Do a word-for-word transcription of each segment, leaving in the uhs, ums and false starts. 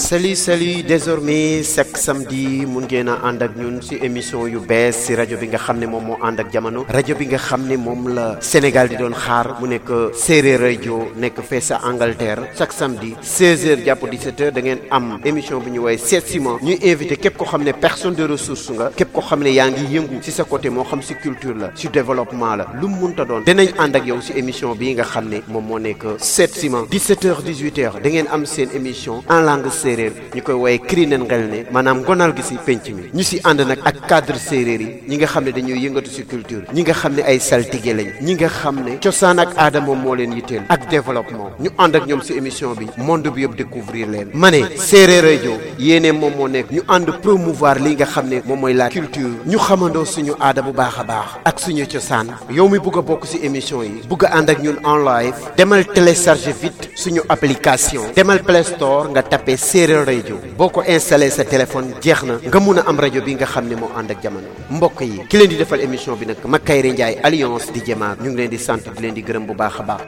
salut salut désormais chaque samedi mun ngeen a ànd ak ñun ci émission yu bees ci rajo bi nga xam ne moom moo ànd ak jamono rajo bi nga xam ne moom la Sénégal di doon xaar mu nekk Séeréer rajo nekk fee sa Angleterre chaque samedi seize heures jàpp dix-sept heures da ngeen am émission bu ñu woowee Seet Si Ma ñuy invité képp ko xam ne personne de ressource nga képp ko xam ne yaa ngi yëngu ci sa côté moo xam ci culture la ci développement la lu mu munta doon dinañ ànd ak yow ci émission bii nga xam ne moom moo nekk Seet Si Ma dix-sept heures dix-huit heures da ngeen am seen émission en langue séeréer ñu koy wooye cri nen ngel ne maanaam ngonal gi ci penc mi ñu ci ànd nag ak cadre séeréer yi ñi nga xam ne dañuy yëngatu ci culture ñi nga xam ne ay saltige lañ ñi nga xam ne cosaan ak aada moom moo leen yitteel ak développement ñu ànd ak ñoom ci émission bi monde bi yëpp découvrir leen ma ne Séeréer rajo yéene moom moo nekk ñu ànd promouvoir li nga xam ne moom mooy la culture ñu xamandoo suñu aada bu baax a baax ak suñu cosaan yow mi bugg a bokk ci émission yi bugg a ànd ak ñun en live demal télécharger vite suñu application demal Play Store nga tapé Séeréer rajo boo ko installé sa téléphone jeex na nga mun a am rajo bi nga xam ne moo ànd ak jamono mbokk yi ki leen di defal émission bi nag Makayre Ndiaye Alliance di Jemaak ñu ngi leen di sant di leen di gërëm bu baax a baax.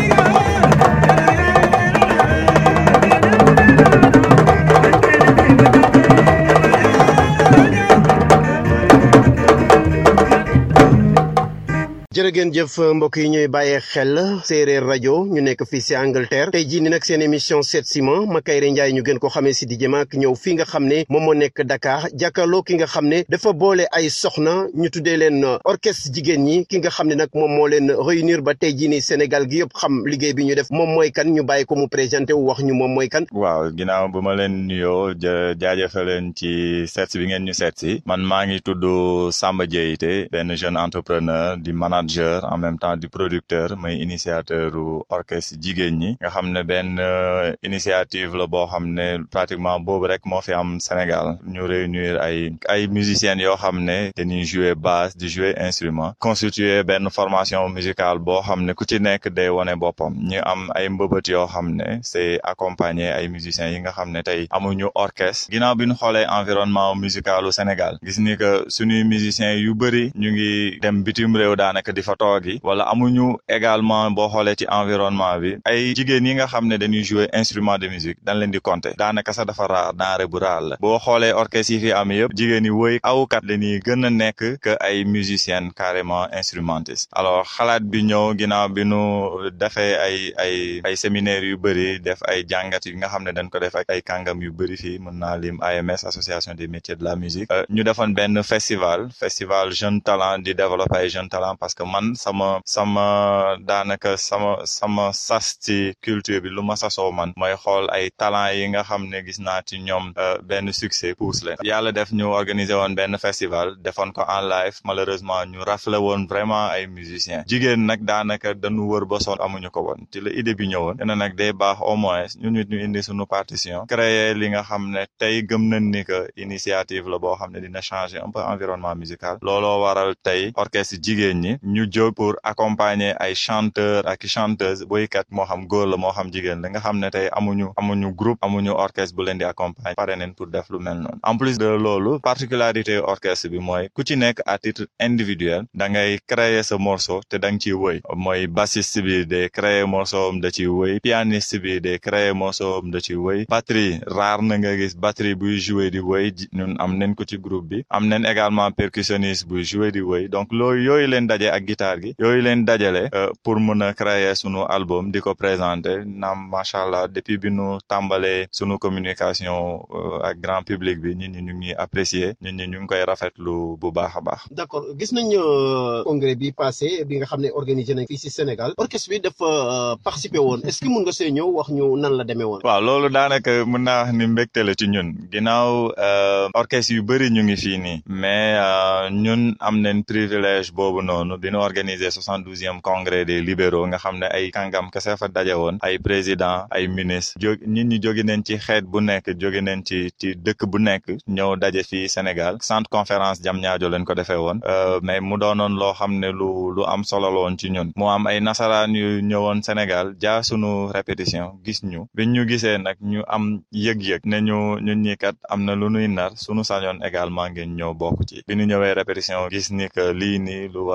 jërëgeen jëf mbokk yi ñooy bàyyee xel Séeréer rajo ñu nekk fii ci Angleterre tey jii ni nag seen émission Seet Si Ma Makayre Ndiaye ñu gën ko xamee ci di Jemaak ñëw fii nga xam ne moom moo nekk Dakar jàkkaarloo ki nga xam ne dafa boole ay soxna ñu tuddee leen orchestre jigéen ñi ki nga xam ne nag moom moo leen réunir ba tey jii ni Sénégal gi yëpp xam liggéey bi ñu def moom mooy kan ñu bàyyi ko mu présenté wu wax ñu moom mooy kan. waaw ginnaaw bu ma leen nuyoo jaajëfal leen ci seet si bi ngeen ñu seet si man maa ngi tudd Samba Diété benn jeune entrepreneur di manager en même temps du producteur mooy initiateur u orchestre jigéen ñi nga xam ne benn initiative la boo xam ne pratiquement boobu rek moo fi am Sénégal ñu réunir ay ay musiciennes yoo xam ne dañuy jouer basse di jouer instrument constituer benn formation musicale boo xam ne ku ci nekk day wone boppam ñu am ay mbëbët yoo xam ne c'est accompagner ay musiciens yi nga xam ne tey amuñu orchestre ginnaaw bi ñu xoolee environnement musical u Sénégal gis ni que suñuy musiciens yu bëri ñu ngi dem bitim réew daanaka di fa toogi wala amuñu également boo xoolee ci environnement bi ay jigéen yi nga xam ne dañuy jouer instrument de musique dañ leen di compter daanaka sax dafa raar denrée bu raar la boo xoolee orchestre yi fi am yëpp jigéen yi woy awkat lañuy gën a nekk que ay musiciennes carrément instrumentistes alors xalaat bi ñëw ginnaaw bi nu defee ay ay ay séminaires yu bëri def ay jàngat yi nga xam ne dañ ko def ak ay kàngam yu bëri fii mën naa lim A M S association des métiers de la musique ñu defoon benn festival festival jeune talent di développer ay jeune talent parce que man sama sama daanaka sama sama sas ci culture bi lu ma sasoo man mooy xool ay talent yi nga xam ne gis naa ci ñoom benn succès pousse leen yàlla def ñu organiser woon benn festival defoon ko en live malheureusement ñu rafle woon vraiment ay musiciens jigéen nag daanaka dañu wër ba sonn amuñu ko woon ci la idée bi ñëwoon dina nag day baax au moins ñun nit ñu indi suñu partition créer li nga xam ne tey gëm nañ ni que initiative la boo xam ne dina changer un peu environnement musical looloo waral tey orchestre jigéen ñi ñu jóg pour accompagner ay chanteurs ak chanteuses boykat moo xam góor la moo xam jigéen la nga xam ne tey amuñu amuñu groupe amuñu orchestre bu leen di accompagner pare nañ pour def lu mel noonu en plus de loolu particularité orchestre bi mooy ku ci nekk à titre individuel da ngay créer sa morceau te da nga ciy woy mooy bassiste bi day créer morceau am da ciy woy pianiste bi day créer morceau am da ciy woy batterie rare na nga gis batterie buy jouer di woy ñun am nañ ko ci groupe bi am nañ également percussionniste buy jouer di woy donc loolu yooyu leen daje ak guitare gi yooyu leen dajale pour mën a créer sunu album di ko présenter naam macha allah depuis bi nu tàmbalee sunu communication ak grand public bi nit ñi ñu ngi apprécier nit ñi ñu ngi koy rafetlu bu baax a baax. d'accord gis nañ congrès bi passé bi nga xam ne organisé nañ fii ci Sénégal orchestre bi dafa participer woon est-ce que mën nga see ñëw wax ñu nan la demee woon. waaw loolu daanaka mën naa wax ni mbégte la ci ñun ginnaaw orchestre yu bëri ñu ngi fii nii mais ñun am nañ privilège boobu noonu bi ñu organiser soixante-douzième congrès des libéraux nga xam ne ay kàngam kese fa daje woon ay président ay ministre jóg nit ñi jóge nañ ci xeet bu nekk jóge nañ ci ci dëkk bu nekk ñëw daje fii Sénégal centre conférence Diamniadio leen ko defee woon mais mu doonoon loo xam ne lu lu am solo la woon ci ñun mu am ay nasaraan yu ñëwoon Sénégal jaa sunu répétition gis ñu biñ ñu gisee nag ñu am yëg-yëg ne ñu ñun ñi kat am na lu nuy nar sunu sañoon également ngeen ñëw bokk ci bi ñu ñëwee répétition gis ni que lii nii lu war a jëm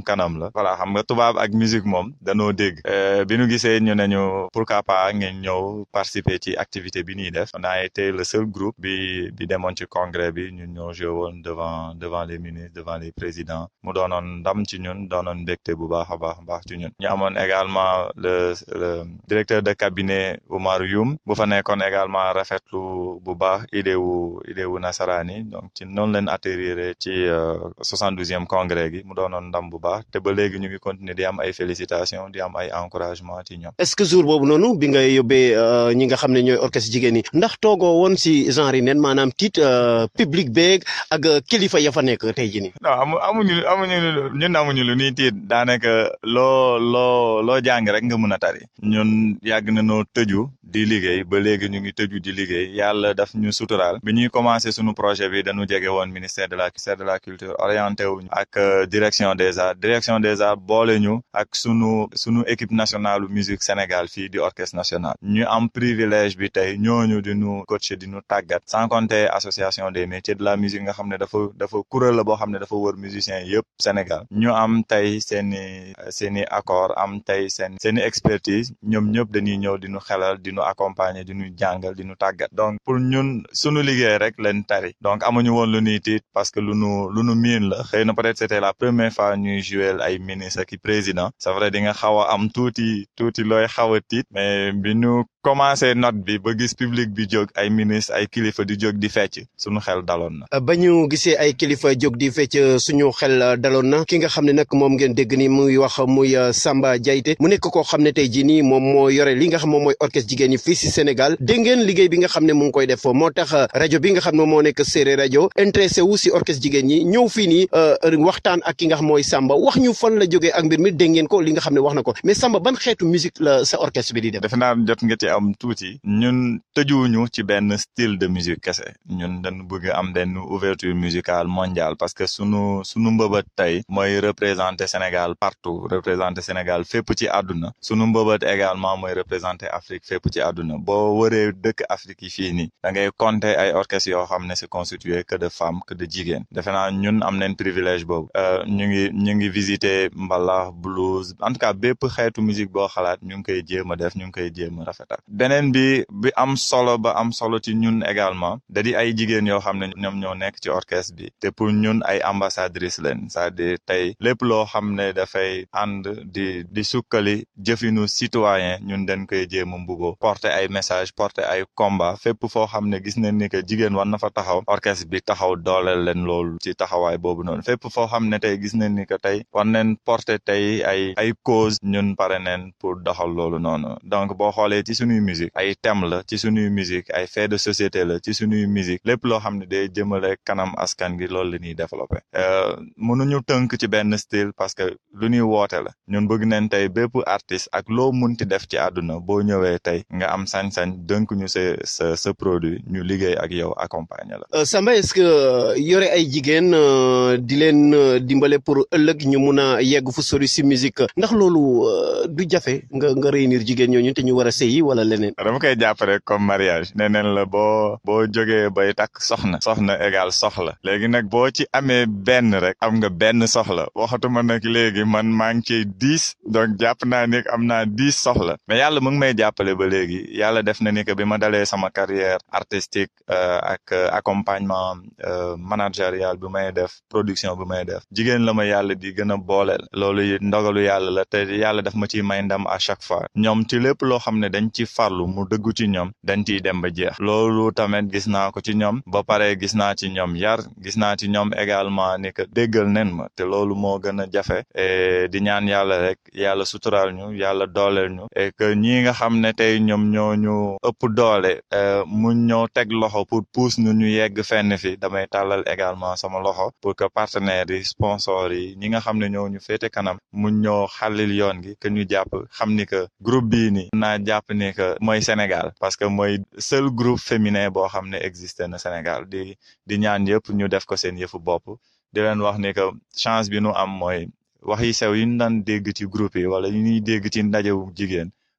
kanam la voilà xam nga tubaab ak musique moom danoo dégg bi ñu gisee ñu ne ñu pourquoi pas ngeen ñëw participer ci activité bi ñuy def on a été le seul groupe bi bi demoon ci congrès bi ñun ñoo joué woon devant devant les ministres devant les présidents mu doonoon ndam ci ñun doonoon mbégte bu baax a baax baax ci ñun ñu amoon également le le directeur de cabinet Oumar Youm bu fa nekkoon également rafetlu bu baax idée wu idée wu nasaraani donc ci noonu leen atterrir ci soixante-douzième congrès gi mu doonoon ndam bu baax te ba léegi ñu ngi continuer di am ay félicitations di am ay encouragement ci ñoom. est-ce que jour boobu noonu bi nga yóbbee ñi nga xam ne ñooy orchestre jigéen ñi ndax toogoo woon si genre yi nen maanaam tiit public beeg ak kilifa ya fa nekk tey jii nii. non amu amuñu amuñu ñun amuñu lu ñuy tiit daanaka loo loo loo jàng rek nga mën a tari ñun yàgg na noo tëju di liggéey ba léegi ñu ngi tëju di liggéey yàlla daf ñu suturaal bi ñuy commencé sunu projet bi dañu jege woon ministère de la ministère de la culture orienté wuñu ak direction des arts direction des arts boole ñu ak sunu sunu équipe nationale musique Sénégal fii di orchestre national ñu am privilège bi tey ñooñu di ñu coacher di ñu tàggat sans compter association des métiers de la musique nga xam ne dafa dafa kuréel la boo xam ne dafa wër musiciens yëpp Sénégal ñu am tey seeni seeni accord am tey seen seeni expertise ñoom ñëpp dañuy ñëw di ñu xelal di ñu accompagner di ñu jàngal di ñu tàggat donc pour ñun sunu liggéey rek leen tari donc amuñu woon lu ñuy tiit parce que lu nu lu nu miin la xëy na peut-être c'était la première fois ñuy jouer ay ministre ak président c'est vrai di nga xaw a am tuuti tuuti looy xaw a tiit mais bi ñu commencé note bi ba gis public bi jóg ay ministre ay kilifa di jóg di fecc suñu xel daloon na. ba ñu gisee ay kilifa jóg di fecc suñu xel daloon na ki nga xam ne nag moom ngeen dégg ni muy wax muy Samba Diaité mu nekk koo xam ne tey jii nii moom moo yore li nga xam moom mooy orchestre jigéen ñi fii si Sénégal dégg ngeen liggéey bi nga xam ne mu ngi koy def moo tax rajo bi nga xam ne moo nekk Séeréer rajo intéressé wu si orchestre jigéen ñi ñëw fii nii waxtaan ak ki nga xam mooy Samba wax ñu fan la jógee ak mbir mi dégg ngeen ko li nga xam ne wax na ko mais Samba ban xeetu musique la sa orchestre bi di def. defe naa jot nga ci am tuuti ñun tëjuwuñu ci benn style de musique kese ñun dañu bëgg am benn ouverture musicale mondiale parce que sunu sunu mbëbët tey mooy représenter Sénégal partout représenter Sénégal fépp ci àdduna sunu mbëbët également mooy représenter Afrique fépp ci àdduna boo wëree dëkk Afrique yi fii nii da ngay compter ay orchestres yoo xam ne c'est constitué que de femmes que de jigéen defe naa ñun am nañ privilège boobu ñu ngi ñu ngi visiter mbalax blues en tout cas bépp xeetu musique boo xalaat ñu ngi koy jéem a def ñu ngi koy jéem a rafetal beneen bi bi am solo ba am solo ci ñun également da di ay jigéen yoo xam ne ñoom ñoo nekk ci orchestre bi te pour ñun ay ambassadrices leen c'est-à-dire tey lépp loo xam ne dafay ànd di di sukkali jëfinu citoyen ñun dañ koy jéem a mbuboo porter ay message porter ay combat fépp foo xam ne gis nañ ni que jigéen war na fa taxaw orchestre bi taxaw dooleel leen loolu ci taxawaay boobu noonu fépp foo xam ne tey gis nañ ni que tey war nañ porter tey ay ay cause ñun pare nañ pour doxal loolu noonu donc boo xoolee ci suñuy musique ay thème la ci suñuy musique ay fait de société la ci suñuy musique lépp loo xam ne day jëmale kanam askan gi loolu la ñuy développer mënuñu tënk ci benn style parce que lu ñuy woote la ñun bëgg nañ tey bépp artiste ak loo munti def ci àdduna boo ñëwee tey nga am sañ-sañ dënk ñu sa sa sa produit ñu liggéey ak yow accompagner la. Samba est-ce que yore ay jigéen di leen dimbale pour ëllëg ñu mun a yegg fu sori si musique ndax loolu du jafe nga nga réunir jigéen ñooñu te ñu war a sëyi wala leneen. dama koy jàpp rek comme mariage nee neen la boo boo jógee bay takk soxna soxna égal soxla léegi nag boo ci amee benn rek am nga benn soxla waxatuma nag léegi man maa ngi ciy dix donc jàpp naa ni am naa dix soxla mais yàlla mu ngi may jàppale ba léegi yàlla def na ni que bi ma dalee sama carrière artistique ak accompagnement managérial bi may def production bi may def jigéen la ma yàlla di gën a booleel loolu ndogalu yàlla la te yàlla daf ma ciy may ndam à chaque fois ñoom ci lépp loo xam ne dañ ci farlu mu dëggu ci ñoom dañ ciy dem ba jeex loolu tamit gis naa ko ci ñoom ba pare gis naa ci ñoom yar gis naa ci ñoom également ni que déggal nen ma te loolu moo gën a jafe et di ñaan yàlla rek yàlla suturaal ñu yàlla dooleel ñu et que ñi nga xam ne tey ñoom ñoo ñu ëpp doole mu ñoo teg loxo pour pousse nu ñu yegg fenn fi damay tàllal également sama loxo pour que partenaires yi sponsors yi ñi nga xam ne ñoo ñu féete kanam mu ñoo xàllil yoon gi que ñu jàpp xam ni que groupe bii ni naa jàpp ni que mooy Sénégal parce que mooy seul groupe féminin boo xam ne existé na Sénégal di di ñaan yëpp ñu def ko seen yëfu bopp di leen wax ni que chance bi nu am mooy wax yi sew yi ñu daan dégg ci groupe yi wala yi ñuy dégg ci ndajewu jigéen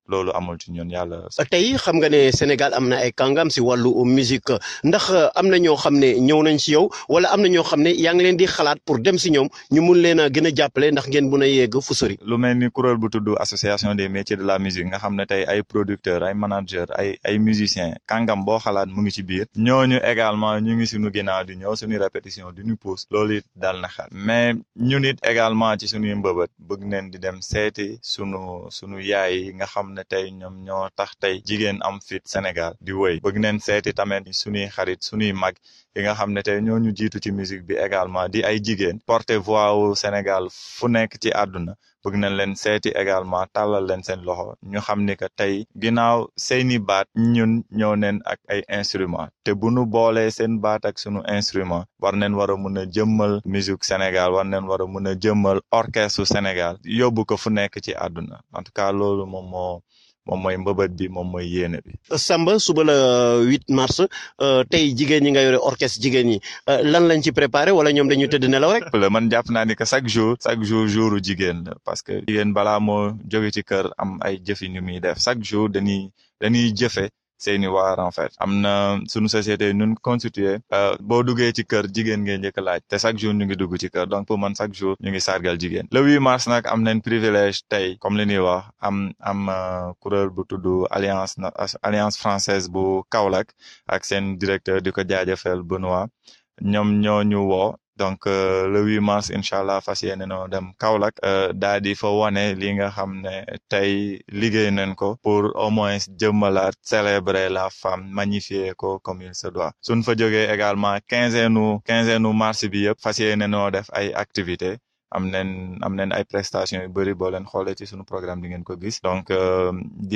loolu amul ci ñun yàlla. tey xam nga ne Sénégal am na ay kàngam si wàllu musique ndax am na ñoo xam ne ñëw nañ si yow wala am na ñoo xam ne yaa ngi leen di xalaat pour dem si ñoom ñu mun leen a gën a jàppale ndax ngeen mun a yegg fu sori. lu mel ni kuréel bu tudd association des métiers de la musique nga xam ne tey ay producteurs ay managers ay ay musiciens kàngam boo xalaat mu ngi ci biir ñooñu également ñu ngi suñu ginnaaw di ñëw suñu répétition di ñu pousse loolu it dal na xel mais ñun it également ci suñuy mbëbët bëgg neen di dem seeti sunu sunu yaay yi nga xam ne tey ñoom ñoo tax tey jigéen am fit Sénégal di wëy bëgg neen seeti tamit suñuy xarit suñuy mag yi nga xam ne tey ñoo ñu jiitu ci musique bi également di ay jigéen porter voix wu Sénégal fu nekk ci àdduna bëgg nañ leen seeti également tàllal leen seen loxo ñu xam ni que tey ginnaaw seeni baat ñun ñëw neen ak ay instrument te bu nu boolee seen baat ak sunu instrument war neen war a mun a jëmmal musique Sénégal war neen war a mun a jëmmal orchestre Sénégal yóbbu ko fu nekk ci àdduna en tout cas loolu moom moo moom mooy mbëbët bi moom mooy yéene bi. Samba suba la huit mars tey jigéen ñi nga yore orchestre jigéen ñi lan lañ ci préparé wala ñoom dañuy tëdd nelaw rek. man jàpp naa ni que chaque jour chaque jour jouru jigéen la parce que jigéen balaa moo jóge ci kër am ay jëfin yu muy def chaque jour dañuy dañuy jëfe seeni waar en fait am na suñu société nun constitué boo duggee ci kër jigéen ngeen njëkk laaj te chaque jour ñu ngi dugg ci kër donc pour man chaque jour ñu ngi sargal jigéen le huit mars nag am nañ privilège tey comme li ñuy wax am am kuréel bu tudd alliance alliance française bu Kaolack ak seen directeur di ko jaajëfal Benoît ñoom ñoo ñu woo donc euh, le huit mars incha allah fas yéene noo dem Kaolack euh, daa di fa wane li nga xam ne tey liggéey nañ ko pour au moins jëmmalaat célébrer la femme magnifier ko comme il se doit suñ fa jógee également quinzaine u quinzaine u mars bi yëpp fas yéene noo def ay activités am nañ am nañ ay prestations yu bëri boo leen xoolee ci sunu programme di ngeen ko gis donc euh,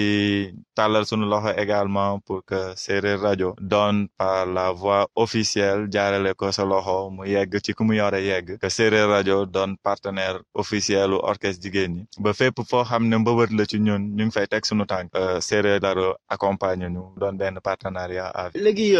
di tàllal sunu loxo également pour que Séeréer rajo doon par la voie officielle jaarale ko sa loxo mu yegg ci ku mu yore yegg que Séeréer rajo doon partenaire officiel u orchestre jigéen ñi ba fépp foo xam ne mbëbët la ci ñun ñu ngi fay teg sunu tànk Séeréer rajo accompagne ñu doon benn partenariat à vie. léegi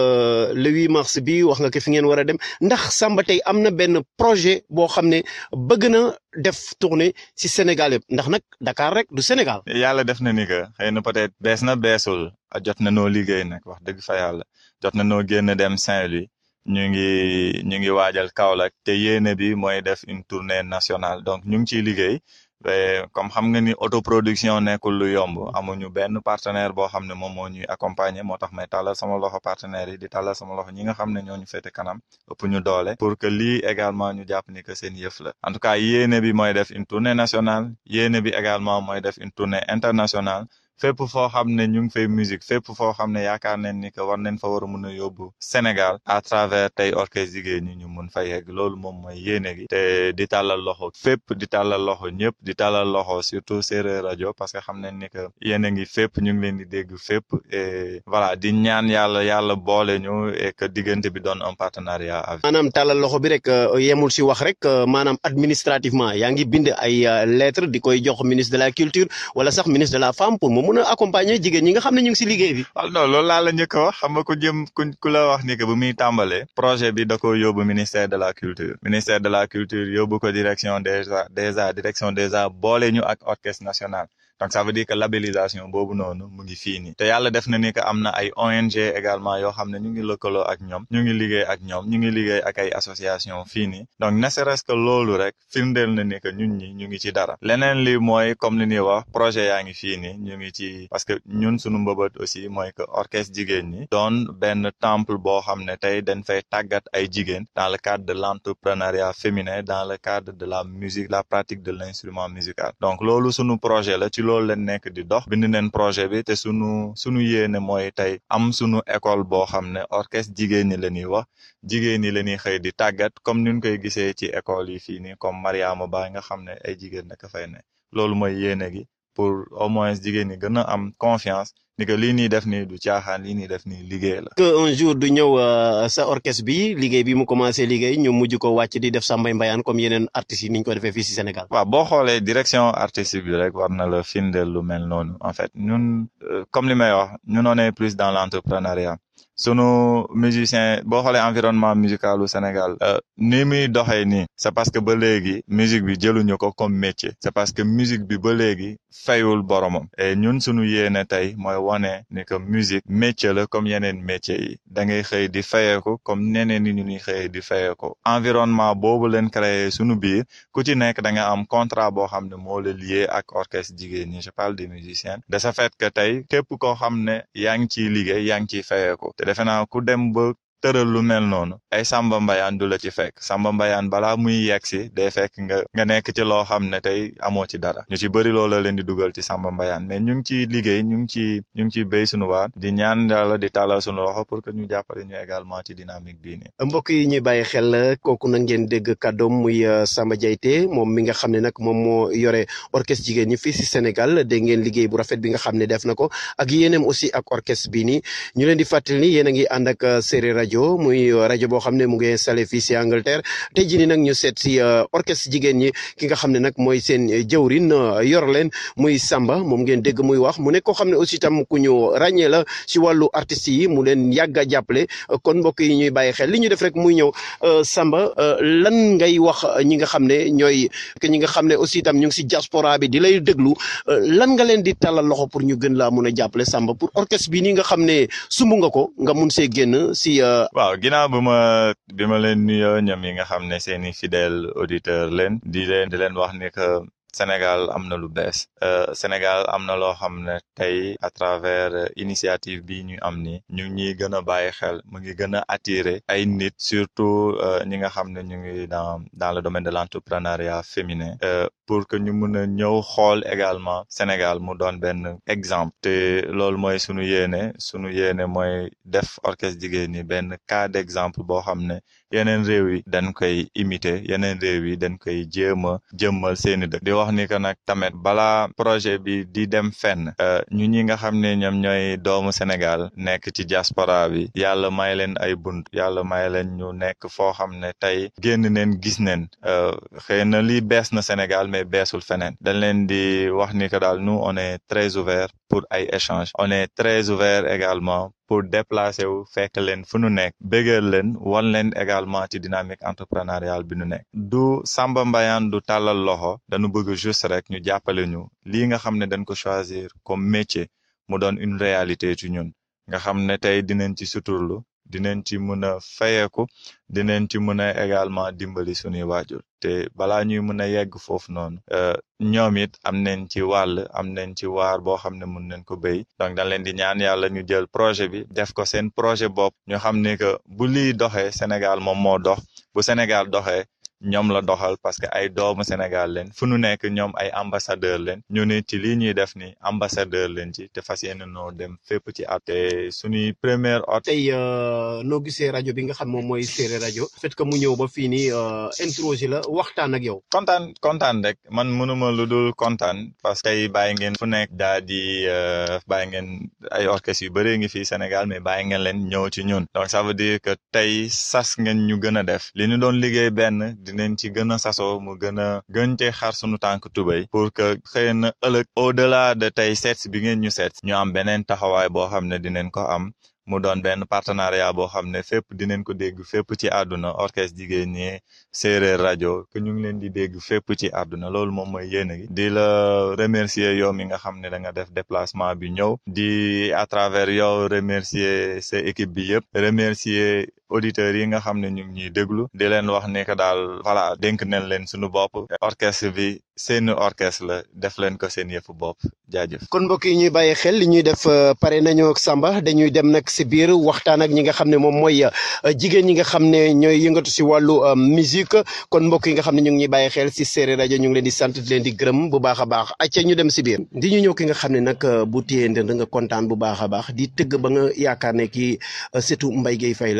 le huit mars bi wax nga ko fi ngeen war a dem ndax Samba tey am na benn projet boo xam ne bëgg na def tournée ci Sénégal yëpp ndax nag Dakar rek du Sénégal. yàlla def na ni que xëy na peut-être bees na beesul jot na noo liggéey nag wax dëgg fa yàlla jot na noo génn dem Saint-Louis ñu ngi ñu ngi waajal Kaolack te yéene bi mooy def une tournée nationale donc ñu ngi ciy liggéey. comme xam nga ni autoproduction nekkul lu yomb amuñu benn partenaire boo xam ne moom moo ñuy accompagner moo tax may tàllal sama loxo partenaires yi di tàllal sama loxo ñi nga xam ne ñoo ñu féete kanam ëpp ñu doole pour que lii également ñu jàpp ni que seen yëf la en tout cas yéene bi mooy def une tournée nationale yéene bi également mooy def une tournée internationale fépp foo xam ne ñu ngi fay musique fépp foo xam ne yaakaar nañ ni que war nañ fa war a mun a yóbbu Sénégal à travers tey orchestre jigéen ñi ñu mun fa yegg loolu moom mooy yéene gi te di tàllal loxo fépp di tàllal loxo ñëpp di tàllal loxo surtout Séeréer rajo parce que xam nañ ni que yéen a ngi fépp ñu ngi leen di dégg fépp et voilà di ñaan yàlla yàlla boole ñu et que diggante bi doon un partenariat avec. maanaam tàllal loxo bi rek yemul si wax rek maanaam administrativement yaa ngi bind ay lettres di koy jox ministre de la culture wala sax ministre de la femme pour mun a accompagner jigéen ñi nga xam ne ñu ngi si liggéey bi. waaw non loolu laa la njëkk a wax xam nga ku jëm ku ku la wax ni que bu muy tàmbalee projet bi da ko yóbbu ministère de la culture ministère de la culture yóbbu ko direction des arts des arts direction des arts boole ñu ak orchestre national donc ça veut dire que labellisation boobu noonu mu ngi fii nii te yàlla def na ni que am na ay O N G également yoo xam ne ñu ngi lëkkaloo ak ñoom ñu ngi liggéey ak ñoom ñu ngi liggéey ak ay association fii nii donc ne serait-ce que loolu rek firndeel na ni que ñun ñi ñu ngi ci dara leneen li mooy comme li ñuy wax projet yaa ngi fii nii ñu ngi ci parce que ñun suñu mbëbët aussi mooy que orchestre jigéen ñi doon benn temple boo xam ne tey dañ fay tàggat ay jigéen dans le cadre de l'entrepreneuriat féminin dans le cadre de la musique la pratique de l'instrument musical donc loolu suñu projet la ci loolu leen nekk di dox bind neen projet bi te sunu sunu yéene mooy tey am sunu école boo xam ne orchestre jigéen ñi la ñuy wax jigéen ñi la ñuy xëy di tàggat comme ni ñu koy gisee ci école yi fii nii comme Mariama Ba nga xam ne ay jigéen naka fay ne loolu mooy yéene gi pour au moins jigéen ñi gën a am confiance ni que lii nii def nii du caaxaan lii nii def nii liggéey la. que un jour du ñëw sa orchestre bi liggéey bi mu commencé liggéey ñu mujj ko wàcc di def Samba Mbayaan comme yeneen artistes yi ni ñu ko defee fii si Sénégal. waaw boo xoolee direction artistique bi rek war na la firndeel lu mel noonu en fait ñun comme li may wax ñun on est plus dans l'entrepreneuriat. sunu musicien boo xoolee environnement musical u Sénégal ni muy doxee nii c'est parce que ba léegi musique bi jëluñu ko comme métier c'est parce que musique bi ba léegi fayul boromam et ñun sunu yéene tey mooy wane ni que musique métier la comme yeneen métier yi da ngay xëy di fayeeku comme ñeneen ni ñu ñuy xëy di fayeeku environnement boobu leen créé sunu biir ku ci nekk da nga am contrat boo xam ne moo la lié ak orchestre jigéen ñi je parle des musiciens de ce fait que tey képp koo xam ne yaa ngi ciy liggéey yaa ngi ciy fayeeku defe naa ku dem ba tëral lu mel noonu ay Samba Mbayaan du la ci fekk Samba Mbayaan balaa muy yegg si day fekk nga nga nekk ci loo xam ne tey amoo ci dara ñu ci bëri loola leen di dugal ci Samba Mbayaan mais ñu ngi ciy liggéey ñu ngi ci ñu ngi ciy béy suñu waar di ñaan yàlla di tàllal suñu loxo pour que ñu jàppale ñu également ci dynamique bii nii. mbokk yi ñuy bàyyi xel kooku na ngeen dégg kàddoom muy Samba Diaité moom mi nga xam ne nag moom moo yore orchestre jigéen ñi fii si Sénégal dégg ngeen liggéey bu rafet bi nga xam ne def na ko ak yéenam aussi ak orchestre bii nii ñu leen di fàttali ni yéen a ngi ànd ak Séeréer rajo muy rajo boo xam ne mu ngi installé fii si Angleterre tey jii nii nag ñu seet si orchestre jigéen ñi ki nga xam ne nag mooy seen jëwrin yor leen muy Samba moom ngeen dégg muy wax mu nekk koo xam ne aussi tam ku ñu ràññee la si wàllu artistes yi mu leen yàgg a jàppale kon mbokk yi ñuy bàyyi xel li ñu def rek muy ñëw Samba lan ngay wax ñi nga xam ne ñooy ñi nga xam ne aussi tam ñu ngi si diaspora bi di lay déglu lan nga leen di tàllal loxo pour ñu gën laa mun a jàppale Samba pour orchestre bi nii nga xam ne sumb nga ko nga mun see génn si. waaw ginnaaw bi ma bi ma leen nuyoo ñoom yi nga xam ne seeni fidèle auditeur leen di leen di leen wax ni que Sénégal am na lu bees Sénégal am na loo xam ne tey à travers initiative bi ñu am ni ñu ngi ñuy gën a bàyyi xel mu ngi gën a attirer ay nit surtout ñi nga xam ne ñu ngi dans dans le domaine de l'entrepreneuriat féminin pour que ñu mun a ñëw xool également Sénégal mu doon benn exemple te loolu mooy sunu yéene sunu yéene mooy def orchestre jigéen ñi benn cas d'exemple boo xam ne yeneen réew yi dañ koy imiter yeneen réew yi dañ koy jéem a jëmmal seeni dëkk di wax ni que nag tamit balaa projet bi di dem fenn ñu ñi nga xam ne ñoom ñooy doomu Sénégal nekk ci diaspora bi yàlla may leen ay bunt yàlla may leen ñu nekk foo xam ne tey génn neen gis neen xëy na lii bees na Sénégal mais beesul feneen dañ leen di wax ni que daal nous on est très ouvert pour ay échange on est très ouvert également pour déplacer wu fekk leen fu nu nekk bégal leen wan leen également ci dynamique entrepreneuriale bi nu nekk du Samba Mbayaan du tàllal loxo dañu bëgg juste rek ñu jàppale ñu lii nga xam ne dañ ko choisir comme métier mu doon une réalité ci ñun nga xam ne tey dinañ ci suturlu dinañ ci mën a fayeeku dinañ ci mën a également dimbali suñuy waajur te balaa ñuy mën a yegg foofu noonu ñoom it am nañ ci wàll am nañ ci waar boo xam ne mën nañ ko béy donc dañ leen di ñaan yàlla ñu jël projet bi def ko seen projet bopp ñu xam ne que bu lii doxee Sénégal moom moo dox bu Sénégal doxee ñoom la doxal parce que ay doomu Sénégal leen fu nu nekk ñoom ay ambassadeur leen ñu ne ci lii ñuy def ni ambassadeur leen ci te fas yéene noo dem fépp ci at te suñuy première hôte tey noo gisee rajo bi nga xam moom mooy Séeréer rajo fait que mu ñëw ba fii nii introsé la waxtaan ak yow kontaan kontaan rek man mënuma lu dul kontaan parce que tey bàyyi ngeen fu nekk daa di bàyyi ngeen ay orchestre yu bëree ngi fii Sénégal mais bàyyi ngeen leen ñëw ci ñun donc ça veut dire que tey sas ngeen ñu gën a def li ñu doon liggéey benn dinañ ci gën a sasoo mu gën a gën cee xar sunu tànk tubéy pour que xëy na ëllëg au delà de tey seet bi ngeen ñu seet ñu am beneen taxawaay boo xam ne dinañ ko am mu doon benn partenariat boo xam ne fépp dinañ ko dégg fépp ci àdduna orchestre jigéen ñi Séeréer rajo que ñu ngi leen di dégg fépp ci àdduna loolu moom mooy yéene gi di la remercier yow mi nga xam ne da nga def déplacement bi ñëw di à travers yow remercier sa équipe bi yëpp remercier auditeurs yi nga xam ne ñu ngi ñuy déglu di leen wax ne que daal voilà dénk nañ leen suñu bopp orchestre bi seen orchestre la def leen ko seen yëfu bopp jaajëf. kon mbokk yi ñuy bàyyi xel li ñuy def pare nañoo ak Samba dañuy dem nag si biir waxtaan ak ñi nga xam ne moom mooy jigéen ñi nga xam ne ñooy yëngatu si wàllu musique kon mbokk yi nga xam ne ñu ngi ñuy bàyyi xel si Séeréer rajo ñu ngi leen di sant di leen di gërëm bu baax a baax acca ñu dem si biir di ñu ñëw ki nga xam ne nag bu téyee ndënd nga kontaan bu baax a baax di tëgg ba nga yaakaar ne kii surtout Mbaye Gueye Faye la ñu bàyyi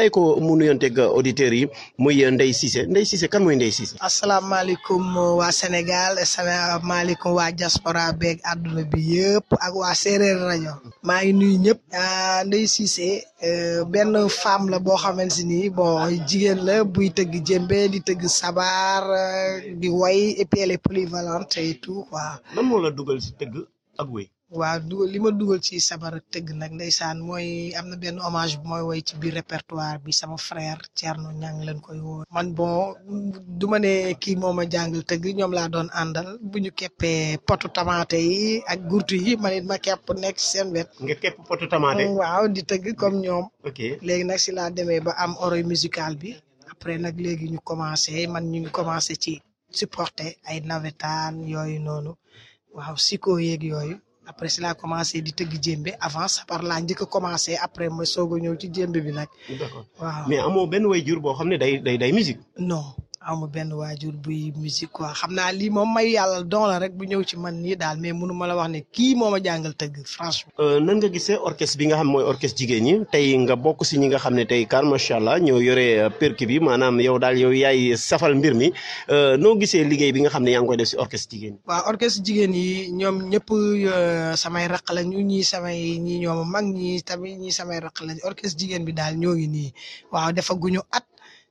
bàyyi ko mu nuyonteeg auditeurs yi muy Ndeye Cissé Ndeye Cissé kan mooy Ndeye Cissé. asalaamaaleykum waa Sénégal asalaamaaleykum waa diaspora beeg àdduna bi yëpp ak waa séeréer rajo maa ngi nuyu ñëpp. Ndeye Cissé benn femme la boo xamante ni bon jigéen la buy tëgg jëmbe di tëgg sabar di woy et puis elle est polyvalente et tout quoi. lan moo la dugal si tëgg ak woy. waaw dugal li ma dugal ci sabar ak tëgg nag ndeysaan mooy am na benn hommage bu mooy woy ci biir répertoire bi sama frère Thierno Niang leen koy woo man bon du ma ne kii moo ma jàngal tëgg ñoom laa doon àndal bu ñu keppee potu tamaate yi ak gurtu yi man it ma kepp nekk seen wet. nga kepp potu tamaate. waaw di tëgg comme ñoom. ok léegi nag si laa demee ba am oreille musicale bi après nag léegi ñu commencé man ñu ngi commencé ci supporter ay nawetaan yooyu noonu waaw siko yeeg yooyu. après si laa commencé di tëgg jéembe avant sabar laa njëkk a commencé après ma soog a ñëw ci jéembe bi nag. d'accord waaw mais amoo benn waajur boo xam ne day day day musique. non amu benn waajur buy musique quoi xam naa lii moom may yàlla don la rek bu ñëw ci man nii daal mais mënu ma la wax ne kii moo ma jàngal tëgg franchement. nan nga gisee orchestre bi nga xam mooy orchestre jigéen ñi tey nga bokk si ñi nga xam ne tey car macha allah ñoo yore percu bi maanaam yow daal yow yaay safal mbir mi noo gisee liggéey bi nga xam ne yaa ngi koy def si orchestre jigéen ñi. waaw orchestre jigéen yi ñoom ñëpp samay raq la ñu ñii samay ñii ñoom mag ñi tamit ñii samay raq la orchestre jigéen bi daal ñoo ngi nii waaw defaguñu at.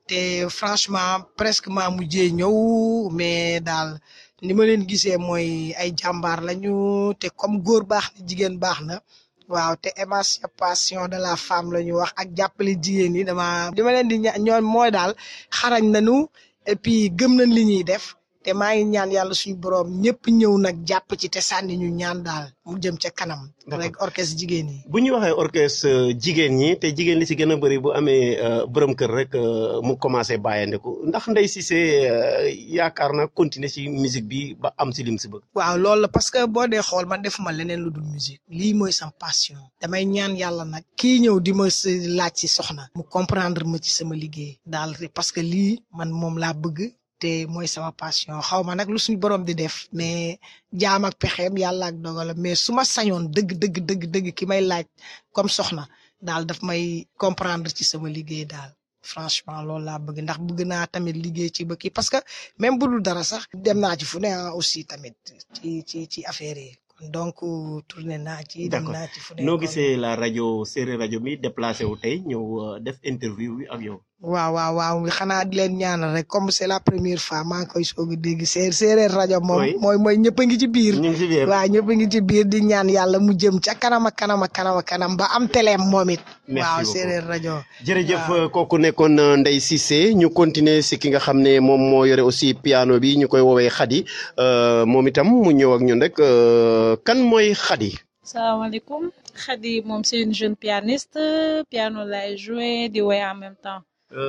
te franchement presque maa mujjee ñëw mais daal ni ma leen gisee mooy ay jàmbaar lañu te comme góor baax na jigéen baax na waaw te émancipation de la femme la ñu wax ak jàppale jigéen ñi dama dama leen di ña ñoom mooy daal xarañ nañu et puis gëm nañ li ñuy def te maa ngi ñaan yàlla suñu borom ñëpp ñëw nag jàpp ci te sànni ñu ñaan daal mu jëm ca kanam. rek orchestre jigéen yi. bu ñu waxee orchestre jigéen ñi te jigéen li ci gën a bëri bu amee borom kër rek mu commencé bàyyandiku ndax Ndeye Cissé yaakaar na continuer ci musique bi ba am ci lim ci bëgg. waaw loolu la parce que boo dee xool man defuma leneen lu dul musique lii mooy sama passion. damay ñaan yàlla nag kii ñëw di ma laaj ci soxna. mu comprendre ma ci sama liggéey. daal parce que lii man moom laa bëgg. te mooy sama passion xaw ma nag lu suñu borom di def mais jaam ak pexeem yàlla ak dogalam mais su ma sañoon dëgg dëgg dëgg dëgg ki may laaj comme soxna daal daf may comprendre ci sama liggéey daal franchement loolu laa bëgg ndax bëgg naa tamit liggéey ci ba kii parce que même bu dul dara sax dem naa ci fu ne aussi tamit ci ci ci affaire yi donc tourné naa ci. dem naa ci fu ne noo gisee la rajo séeréer rajo mi déplacé wu tey ñëw def interview bi ak yow. waaw waaw waaw xanaa di leen ñaanal rek comme c'est la première fois maa ngi koy soog a dégg séer séeréer rajo moom mooy mooy ñëpp a ngi ci biir waaw ñëpp a ngi ci biir di ñaan yàlla mu jëm ca kanam a kanam a kanam a kanam ba am teleem moom it waaw séeréer rajo jërëjëf kooku nekkoon Ndeye Cissé ñu continuer si ki nga xam ne moom moo yore aussi piano bi ñu koy woowee Khady moom itam mu ñëw ak ñun rek kan mooy Khady. salaamaaleykum Khady moom c'est une jeune pianiste piano lay jouer di woy en même temps.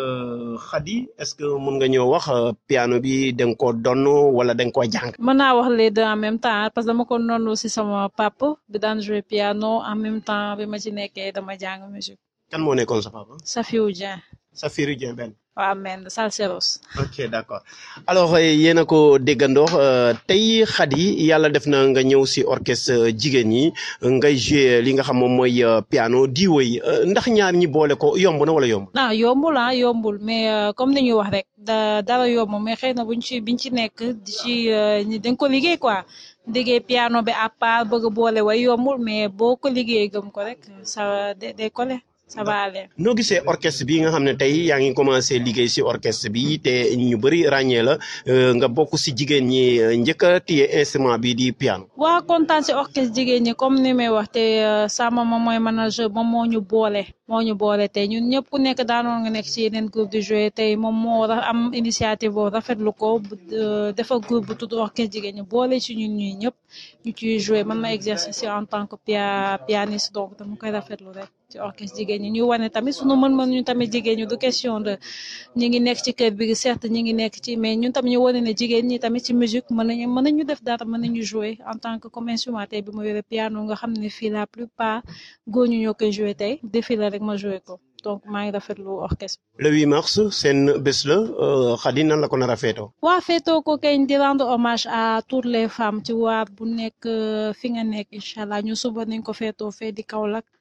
Khady est-ce que mun nga ñëw wax piano bi da nga koo donn wala da nga koo jàng. mën naa wax les deux en même temps parce que dama ko noonu si sama papa bi daan jouer piano en même temps bi ma ci nekkee dama jàng musique. kan moo nekkoon sa papa. Safiou Dieng. Safiou Dieng benn. waaw men Salseros. ok d'accord alors yéen a ko déggandoo tey Khady yàlla def na nga ñëw si orchestre jigéen ñi ngay jouer li nga xam moom mooy piano di woy ndax ñaar ñi boole ko yomb na wala yomb. ah yombul ah yombul mais comme ni ñuy wax rek da dara yomb mais xëy na buñ ci biñ ci nekk di ci dañ ko liggéey quoi liggéey piano bi à part bëgg boole way yombul mais boo ko liggéey gëm ko rek ça day collé. ça va aller. noo gisee orchestre bi nga xam ne tey yaa ngi commencé liggéey si orchestre bi te ñu bëri ràññee la nga bokk si jigéen ñi njëkk a téye instrument bi di piano. waa kontaan si orchestre jigéen ñi comme ni may wax te sama moom mooy manager moom moo ñu boole moo ñu boole tey ñun ñëpp ku nekk daanoon nga nekk ci yeneen groupe de jouer tey moom moo am initiative boobu rafetlu ko dafa groupe bu tudd orchestre jigéen ñi boole ci ñun ñuy ñëpp ñu ciy jouer man ma exercice en tant que pia pianiste donc dama koy rafetlu rek. ci orchestre jigéen ñi ñu wane tamit sunu mën-mën ñu tamit jigéen ñu du question de ñi ngi nekk ci kër bi certes ñi ngi nekk ci mais ñun tamit ñu wane ne jigéen ñi tamit ci musique mën nañu mën nañu def dara mën nañu jouer en tant que comme instrument tey bi ma yore piano nga xam ne fii la plupart góor ñu ñoo koy jouer tey défi la rek ma jouer ko donc maa ngi rafetlu orchestre. le huit mars seen bés la Khady nan la ko nar a feetoo. waa feetoo ko kay di rendre hommage à toutes les femmes ci waar bu nekk fi nga nekk incha allah ñu suba nañ ko feetoo fee di Kaolack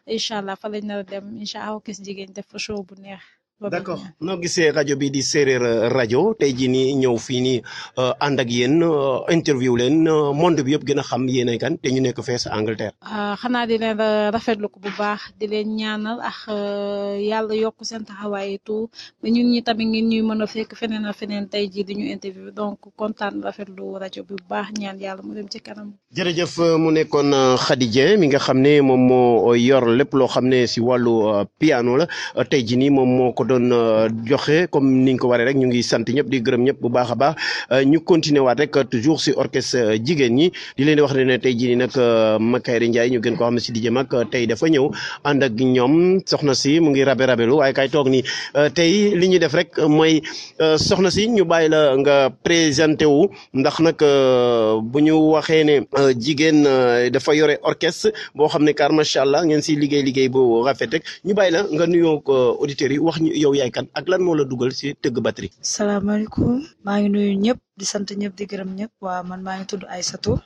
incha allah fa lañ nar a dem incha allah Orchestre Jigéen def fa show bu neex. d'accord noo gisee rajo bi di séeréer rajo tey jii nii ñëw fii nii ànd ak yéen interview leen monde bi yëpp gën a xam yéen ay kan te ñu nekk fee sa Angleterre. xanaa di leen rafetlu ko bu baax di leen ñaanal ak yàlla yokk seen taxawaay et tout mais ñun ñi tamit ngeen ñuy mën a fekk feneen a feneen tey jii di ñu interview donc kontaan rafetlu rajo bi bu baax ñaan yàlla mu dem ci kanam. jërëjëf mu nekkoon Khady Dieng mi nga xam ne moom moo yor lépp loo xam ne si wàllu piano la tey jii nii moom moo ko doon joxe comme ni nga ko waree rek ñu ngi sant ñëpp di gërëm ñëpp bu baax a baax ñu continuer waat rek toujours si orchestre jigéen ñi di leen di wax ne tey jii nii nag Makayre Ndiaye ñu gën koo xam ne si di jëm ak tey dafa ñëw ànd ak ñoom soxna si mu ngi rabe rabelu waaye kay toog nii tey li ñuy def rek mooy soxna si ñu bàyyi la nga présenté wu ndax nag bu ñu waxee ne jigéen dafa yore orchestre boo xam ne car macha allah ngeen si liggéey liggéey bu rafet rek ñu bàyyi la nga nuyoo ko auditeurs yi wax ñu yow yaay kan ak lan moo la dugal si tëgg batterie. salaamaaleykum maa ngi nuyu ñëpp di sant ñëpp di gërëm ñëpp waaw man maa ngi tudd Aïssatou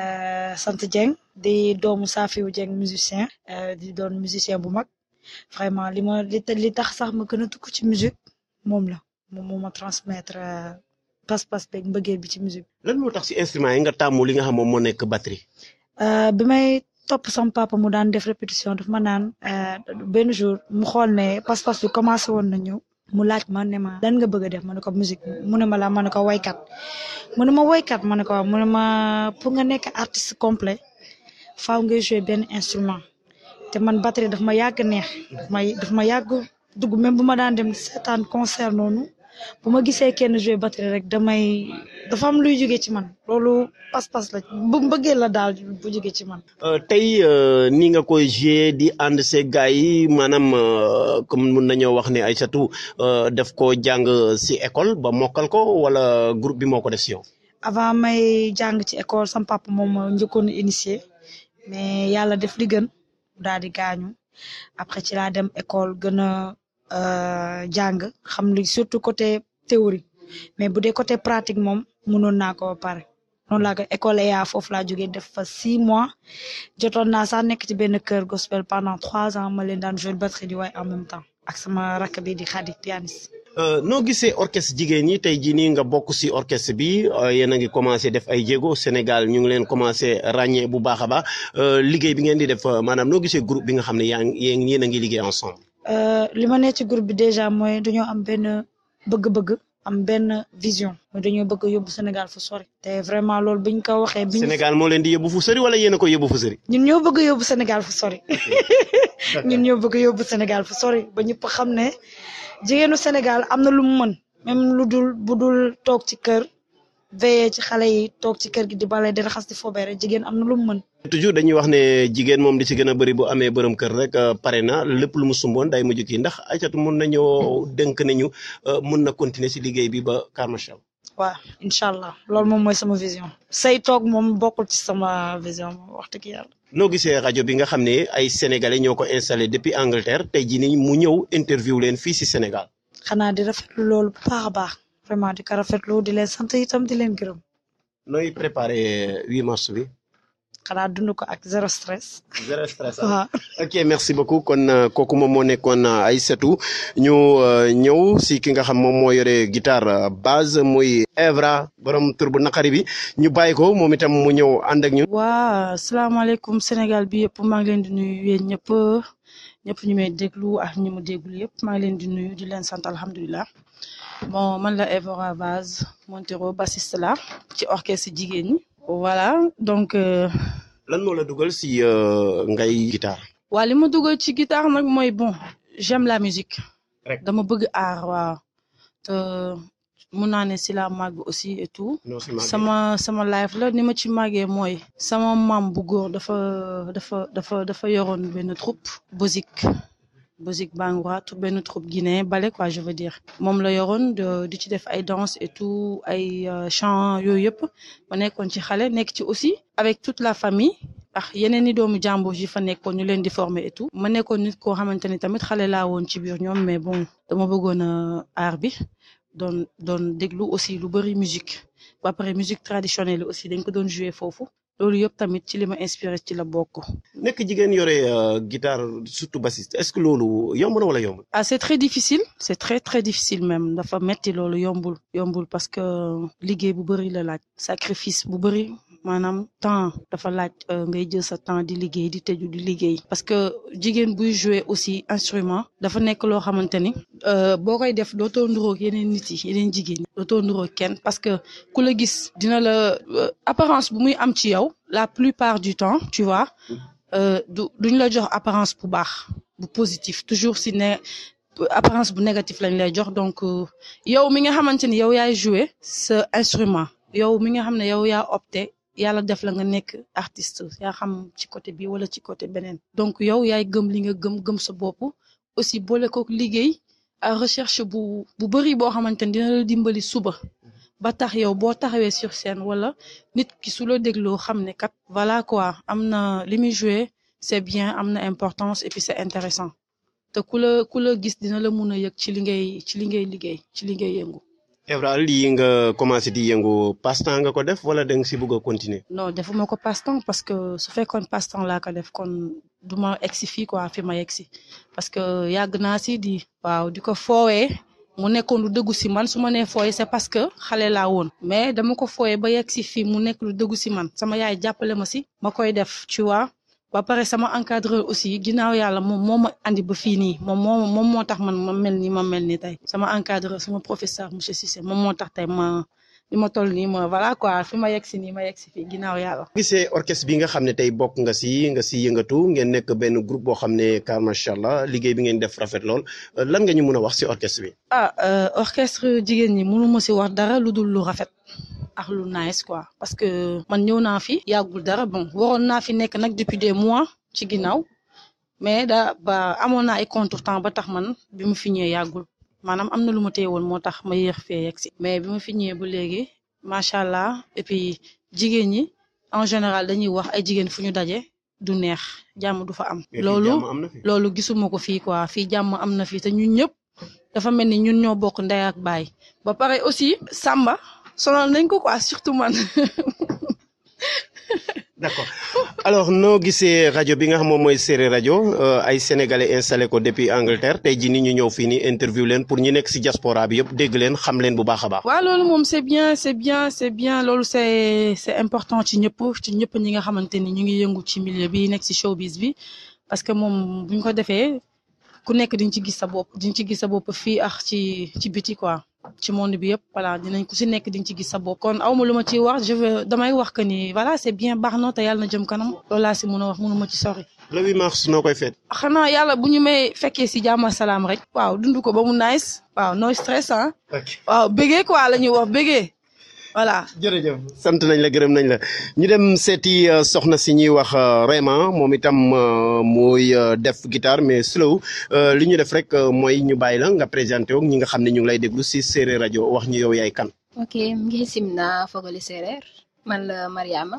sant Dieng di doomu Safiou Dieng musicien di doon musicien bu mag vraiment li ma li li tax sax ma gën a dugg ci musique moom la moom moo ma transmettre pas-pas beeg mbëggeel bi ci musique. lan moo tax si instrument yi nga tàmmu li nga xam moom moo nekk batterie. bi may topp sama papa mu daan def répétition daf ma naan benn jour mu xool ne pas-pas bi commencé woon na ñëw mu laaj ma ne ma lan nga bëgg a def ma ne ko musique mu ne ma la ma ne ko waykat mu ne ma waykat ma ne ko mu ne ma pour nga nekk artiste complet faaw ngay jouer benn instrument te man batterie daf ma yàgg neex daf ma daf ma yàgg dugg même bu ma daan dem seetaan concert noonu bu ma gisee kenn jouer batterie rek damay dafa am luy jóge ci man loolu pas-pas la bu mbëggeel la daal bu jóge ci man. tey ni nga koy jouer di ànd see gars yi maanaam comme mun nañoo wax ne Aïssatou daf ko jàng si école ba mokkal ko wala groupe bi moo ko def si yow. avant may jàng ci école sama papa moom ma njëkkoon initié mais yàlla def li gën daal di gaañu après ci laa dem école gën a jàng xam li surtout côté théorie mais bu dee côté pratique moom mënoon naa ko pare noonu laa ko école ya foofu laa jógee def fa six mois jotoon naa sax nekk ci benn chœur gospel pendant trois ans ma leen daan jouer batterie di way en même temps ak sama rakk bi di Khady pianiste. noo gisee orchestre jigéen ñi tey jii nii nga bokk si orchestre bi yéen a ngi commencé def ay jéego Sénégal ñu ngi leen commencé ràññee bu baax a baax liggéey bi ngeen di def maanaam noo gisee groupe bi nga xam ne yaa ngi yéen a ngi liggéey ensemble. li ma nekk ci groupe bi déjà mooy dañoo am benn bëgg-bëgg am benn vision mooy dañoo bëgg yóbbu Sénégal fu sori te vraiment loolu biñ ko waxee. biñ Sénégal moo leen di yóbbu fu sori wala yéen a ko yóbbu fu sori. ñun ñoo bëgg yóbbu Sénégal fu sori ñun ñoo bëgg yóbbu Sénégal fu sori ba ñëpp xam ne jigéenu Sénégal am na lu mu mën même lu dul bu dul toog ci kër veillé ci xale yi toog ci kër gi di bale di raxas di fobeere jigéen am na lu mu mën. toujours dañuy wax ne jigéen moom di ci gën a bëri bu amee bërëm kër rek pare na lépp lu mu sumboon day mujj kii ndax Aïssatou mun nañoo dénk nañu mun na continuer si liggéey bi ba karmachal. waaw incha allah loolu moom mooy sama vision say toog moom bokkul ci sama vision moom wax dëgg yàlla. noo gisee rajo bi nga xam ne ay sénégalais ñoo ko installé depuis Angleterre tey jii nii mu ñëw interview leen fii si Sénégal. xanaa di rafetlu loolu bu baax a baax vraiment di ko rafetlu di leen sant itam di leen gërëm. nooy préparé huit mars bi. xanaa dund ko ak zéro stress. zéro stress waaw. ok merci beaucoup kon kooku moom moo nekkoon Aïssatou ñu ñëw si ki nga xam moom moo yore guitare base muy Evra borom tur bu naqari bi ñu bàyyi ko moom itam mu ñëw ànd ak ñun. waa salaamaaleykum Sénégal bi yëpp maa ngi leen di nuyu yéen ñëpp ñëpp ñu may déglu ak ñi mu déglu yëpp maa ngi leen di nuyu di leen sant alhamdulilah bon man la Evra Base Montero bassiste la ci orchestre jigéen ñi. voilà donc. lan moo la dugal si ngay guitare. waa li ma dugal ci guitare nag mooy bon j'aime la musique. rek dama bëgg art waaw te mun naa ne si la màgg aussi et tout. sama sama life la ni ma ci màggee mooy. sama maam bu góor dafa dafa dafa dafa yoroon benn troupe Bosic Bosic Bangoura tout benn troupe guinéen ballet quoi je veux dire moom la yoroon di ci def ay danse et tout ay chant yooyu yëpp ma nekkoon ci xale nekk ci aussi avec toute la famille ah yeneen i doomu jàmbur yi fa nekkoon ñu leen di former et tout ma nekkoon nit koo xamante ni tamit xale laa woon ci biir ñoom mais bon dama bëggoon a art bi doon doon déglu aussi lu bëri musique ba pare musique traditionnelle aussi dañ ko doon jouer foofu loolu yëpp tamit ci li ma inspiré ci la bokk. nekk jigéen yore guitare surtout bassiste est-ce que loolu yomb na wala yomb. ah c'est très difficile c'est très très difficile même dafa metti loolu yombul yombul parce que liggéey bu bëri la laaj sacrifice bu bëri. maanaam temps dafa laaj ngay jël sa temps di liggéey di tëju di liggéey parce que jigéen buy jouer aussi instrument dafa nekk loo xamante ni boo koy def dootoo nduroog yeneen nit yi yeneen jigéen ñi dootoo nduroog kenn parce que ku la gis dina la apparence bu muy am ci yow la plupart du temps tu vois du duñ la jox apparence bu baax bu positif toujours si ne apparence bu négatif lañ lay jox donc yow mi nga xamante ni yow yaay jouer sa instrument yow mi nga xam ne yow yaa opté yàlla def la nga nekk artiste yaa xam ci côté bi wala ci côté beneen donc yow yaay gëm li nga gëm gëm sa bopp aussi boole ko liggéey à recherche bu bu bëri boo xamante ni dina la dimbali suba ba tax yow boo taxawee sur scène wala nit ki su la dégloo xam ne kat voilà quoi am na li muy jouer c'est bien am na importance et puis c'est intéressant te ku la ku la gis dina la mun a yëg ci li ngay ci li ngay liggéey ci li ngay yëngu. Evra lii nga commencé di yëngu passe-temps nga ko def wala da nga si bëgg a continuer. non defuma ko passe-temps parce que su fekkoon passe-temps laa ko def kon du ma egsi fii quoi fi ma egsi parce que yàgg naa si di waaw di ko foowee mu nekkoon lu dëggu si man su ma nee fooyee c'est parce que xale laa woon mais dama ko foowee ba yegg si fii mu nekk lu dëggu si man sama yaay jàppale ma si ma koy def tu vois ba pare sama encadreur aussi ginnaaw yàlla moom moo ma andi ba fii nii moom moo moom moo tax man ma mel ni ma mel ni tey sama encadreur sama professeur monsieur Cissé moom moo tax tey ma li ma toll nii ma voilà quoi fi ma yegg si nii ma yegg si fii ginnaaw yàlla. gisee orchestre bi nga xam ne tey bokk nga si nga si yëngatu ngeen nekk benn groupe boo xam ne car macha allah liggéey bi ngeen def rafet lool lan nga ñu mën a wax si orchestre bi. ah orchestre jigéen ñi mënu ma si wax dara lu dul lu rafet. ak lu nice quoi parce que man ñëw naa fi yàggul dara bon waroon naa fi nekk nag depuis des mois ci ginnaaw mais da ba amoon naa ay contretemps ba tax man bi mu fi ñëwee yàggul maanaam am na lu ma téye woon moo tax ma yéex fee yegg si mais bi ma fi ñëwee ba léegi macha allah et puis jigéen ñi en général dañuy wax ay jigéen fu ñu daje du neex jàmm du fa am. loolu loolu gisuma ko fii quoi fii jàmm am na fii te ñun ñëpp dafa mel ni ñun ñoo bokk ndey ak baay ba pare aussi Samba. sonal nañ ko quoi surtout man. d'accord alors noo gisee rajo bi nga xam moom mooy Séeréer rajo ay sénégalais installé ko depuis Angleterre tey jii ni ñu ñëw fii nii interview leen pour ñi nekk ci diaspora bi yëpp dégg leen xam leen bu baax a baax. waaw loolu moom c'est bien c'est bien c'est bien loolu c'est c'est important ci ñëpp ci ñëpp ñi nga xamante ni ñu ngi yëngu ci milieu bi nekk ci showbiz bi parce que moom bu ñu ko defee ku nekk diñ ci gis sa bopp diñ ci gis sa bopp fii ak ci ci biti quoi. ci monde bi yëpp voilà dinañ ku si nekk di nga ci gis sa bopp kon awma lu ma ciy wax je veux damay wax que ni voilà c'est bien baax na te yàlla na jëm kanam loolu laa si mën a wax mënu ma ci sori. le huit mars noo koy feet. xanaa yàlla bu ñu may fekkee si jàmm salaam rek. waaw dund ko ba mu nice. waaw no stress ah. waaw bégee quoi la ñuy wax bégee voilà. jërëjëf sant nañ la gërëm nañ la ñu dem seeti soxna si ñuy wax Rema moom itam mooy def guitare mais slow li ñu def rek mooy ñu bàyyi la nga présenté woog ñi nga xam ne ñu ngi lay déglu si Séeréer rajo wax ñu yow yaay kan. ok ngi simna fogole séeréer man la Mariama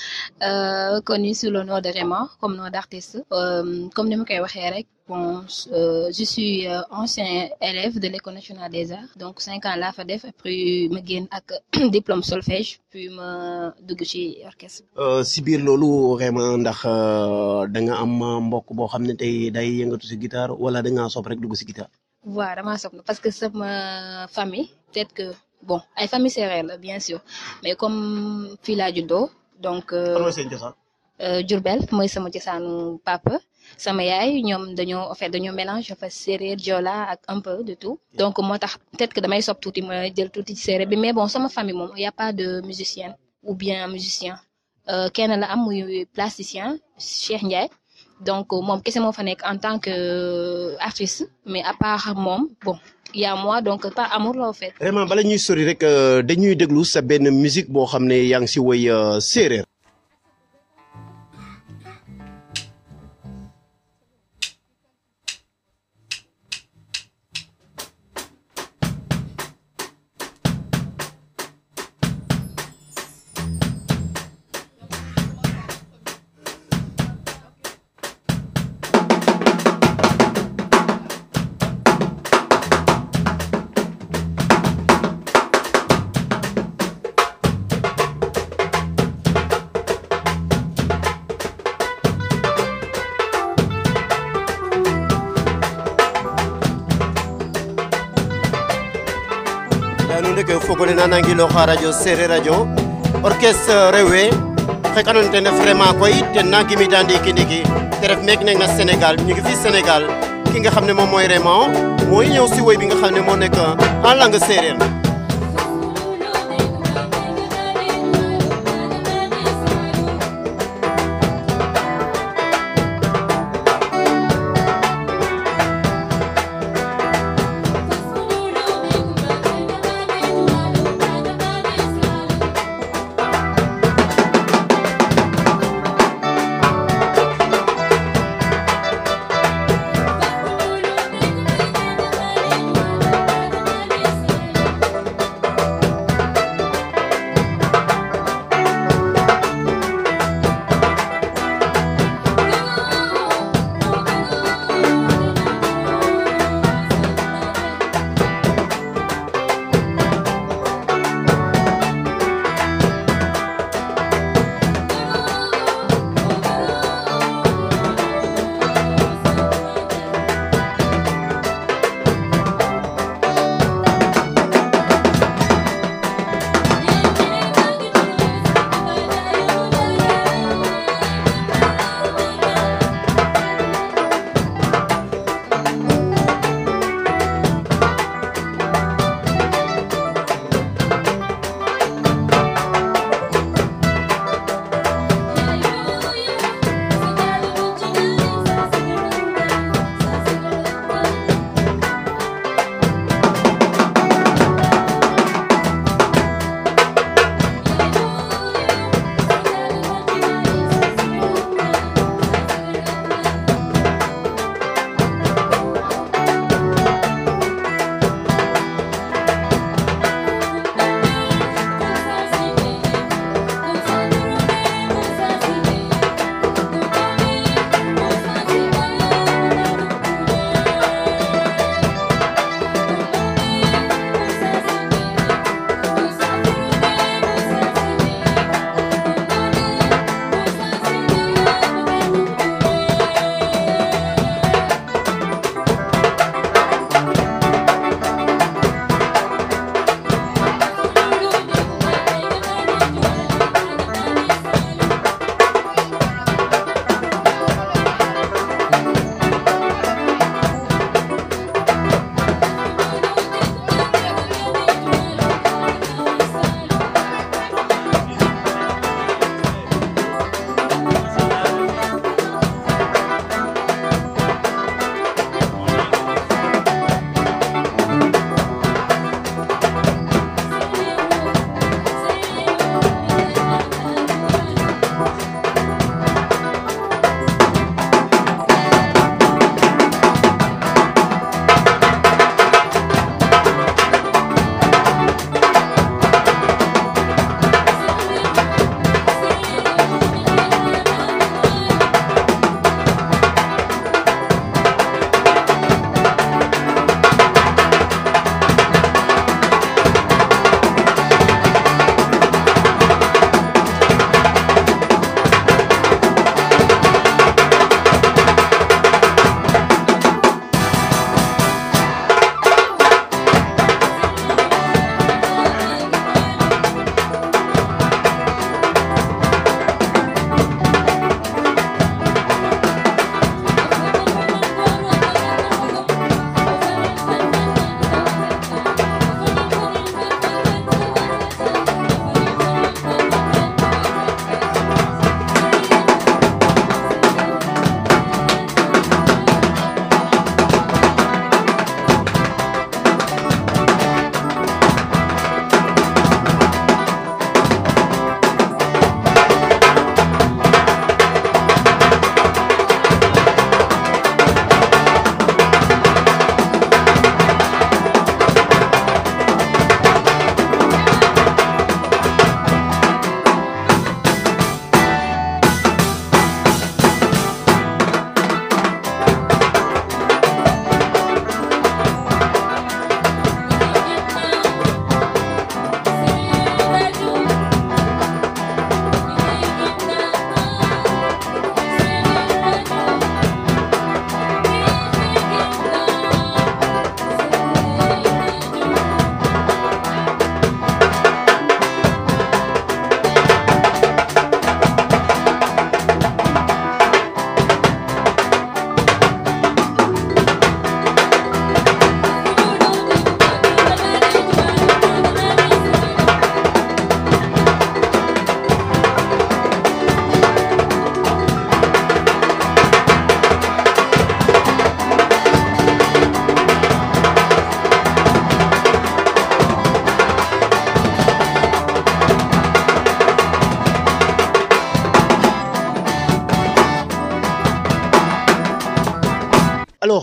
euh, connue sous le nom de Rema comme nom d'artiste euh, comme ni ma koy waxee rek bon euh, je suis euh, ancien élève de l'école nationale des arts donc cinq ans laa fa def après ma génn ak diplôme solfège puis ma dugg ci orchestre. si biir loolu vraiment ndax da nga am mbokk boo xam ne tey day yëngatu si guitare wala da ngaa sopp rek dugg si guitare. waaw damaa sopp parce que sama famille peut-être que bon ay famille séeréer la bien sûr mais comme fii laa juddoo donc. fan mooy seen cosaan. Diourbel mooy sama cosaanu papa sama yaay ñoom dañoo en fait dañoo mélange fa séeréer joola ak un peu de tout donc moo tax peut-être que damay sopp tuuti ma jël tuuti ci séeréer bi mais bon sama famille moom y a pas de musicienne ou bien musicien kenn la am muy plasticien Cheikh Ndiaye donc moom kese moo fa nekk en tant que artiste mais à part moom bon y a moi donc pas amour la en fait. vraiment bala ñuy sori rek dañuy déglu sa benn musique boo xam ne yaa ngi si woy séeréer. ke fogole nanangiloxa radio Sereer radio orchestre rewe xe andoona ten ref vraiment koy ten na gimida ndiki ndiki te ref meek nekk na Sénégal ñu ngi fi Sénégal ki nga xam ne moom mooy Raymond mooy ñëw si woy bi nga xam ne moo nekk en langue séeréer.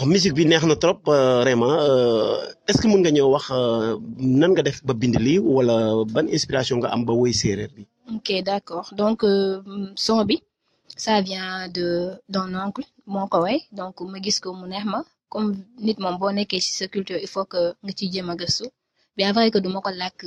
musique bi neex na trop vraiment est-ce que mën nga ñëw wax nan nga def ba bind lii wala ban inspiration nga am ba woy séeréer bi. ok d'accord donc euh, son bi ça vient de d'un oncle moo ko way donc ma gis ko mu neex ma comme nit moom boo nekkee ci sa culture il faut que nga ciy jéem a gëstu bien vrai que du ma ko làkk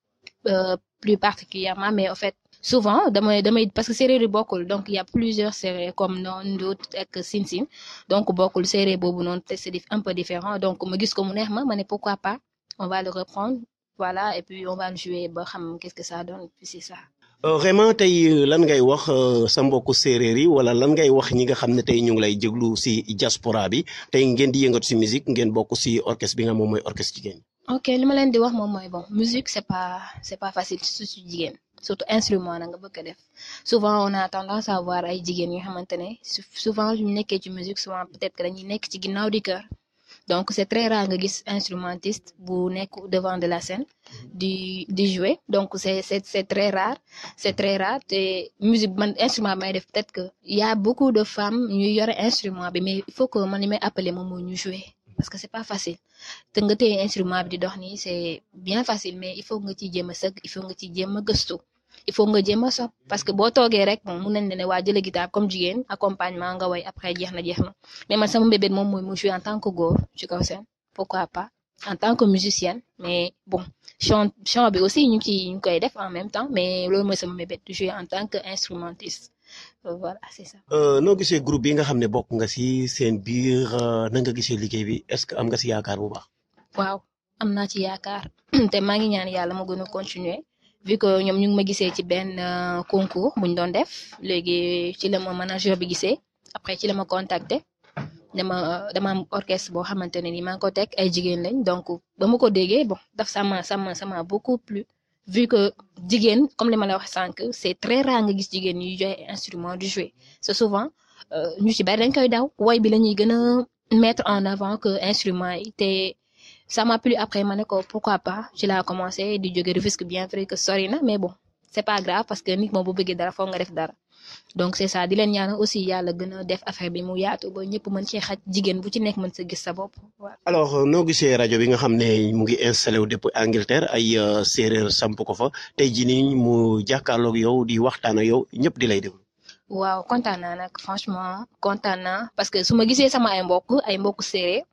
euh, plus particulièrement mais en fait souvent damay damay parce que séeréer yi bokkul donc il y a plusieurs séeréer comme non Ndut ak Sine Sine donc bokkul séeréer boobu noonu te c'est un peu différent donc ma gis ko mu neex ma ma ne pourquoi pas on va le reprendre voilà et puis on va le jouer ba xam qu'est-ce que ça donne puis c'est ça. vraiment tey lan ngay wax sa mbokku séeréer yi wala lan ngay wax ñi nga xam ne tey ñu ngi lay jéglu si diaspora bi tey ngeen di yëngatu si musique ngeen bokk si orchestre bi nga moom mooy orchestre jigéen. ok li ma leen di wax moom mooy bon musique c'est pas c'est pas facile surtout jigéen surtout instrument na nga bëgg a def souvent on a tendance à voir ay jigéen yoo xamante ne souvent ñu nekkee ci musique souvent peut-être que dañuy nekk ci ginnaaw di chœur donc c'est très rare nga gis instrumentiste bu nekk devant de la scène di di jouer donc c'est c'est c'est très rare c'est très rare te musique man instrument may def peut-être que il y a beaucoup de femmes ñuy yore instrument bi mais il faut que man li may appeler moom mooy ñu jouer parce que c'est pas facile te nga téye instrument bi di dox nii c'est bien facile mais il faut nga ciy jéem a sëgg il faut nga ciy jéem a gëstu il faut nga jéem a sopp parce que boo toogee rek bon mun nañ ne waa jële guitare comme jigéen accompagnement nga way après jeex na jeex na mais man sama mbébét moom mooy mu jouer en tant que góor ci kaw scène pourquoi pas en tant que musicienne mais bon chant chant bi aussi ñu ngi ñu koy def en même temps mais loolu mooy sama mbébét de jouer en tant que instrumentiste voilà c'est ça. noo gisee groupe bi nga xam ne bokk nga ci seen biir na nga gisee liggéey bi est-ce que am nga ci yaakaar bu baax. waaw am naa ci yaakaar te maa ngi ñaan yàlla ma gën a continuer vu que ñoom ñu ngi ma gisee ci benn concours buñ doon def léegi ci la ma manager bi gisee après ci la ma contacter dama dama am orchestre boo xamante ne ni maa ngi ko teg ay jigéen lañ donc ba ma ko déggee bon daf sama sama sama beaucoup plus vu que jigéen comme li ma la wax sànq c'est très rare nga gis jigéen ñuy jouer instrument du jouer c'est souvent ñu ci bari dañ koy daw woy bi la ñuy gën a mettre en avant que instrument yi te ça m'a plu après ma ne ko pourquoi pas ci laa commencé di jóge Rufisque bien vrai que sori na mais bon c'est pas grave parce que nit moom bu bëggee dara foog nga def dara donc c'est ça di leen ñaanal aussi yàlla gën a def affaire bi mu yaatu ba ñëpp mën cee xaj jigéen bu ci nekk mën sa gis sa bopp. alors noo gisee rajo bi nga xam ne mu ngi installé wu depuis Angleterre ay séeréer samp ko fa tey jii nii mu jàkkaarloog yow di waxtaan ak yow ñëpp di lay déglu. waaw kontaan naa nag franchement kontaan naa parce que su ma gisee sama ay mbokk ay mbokk séeréer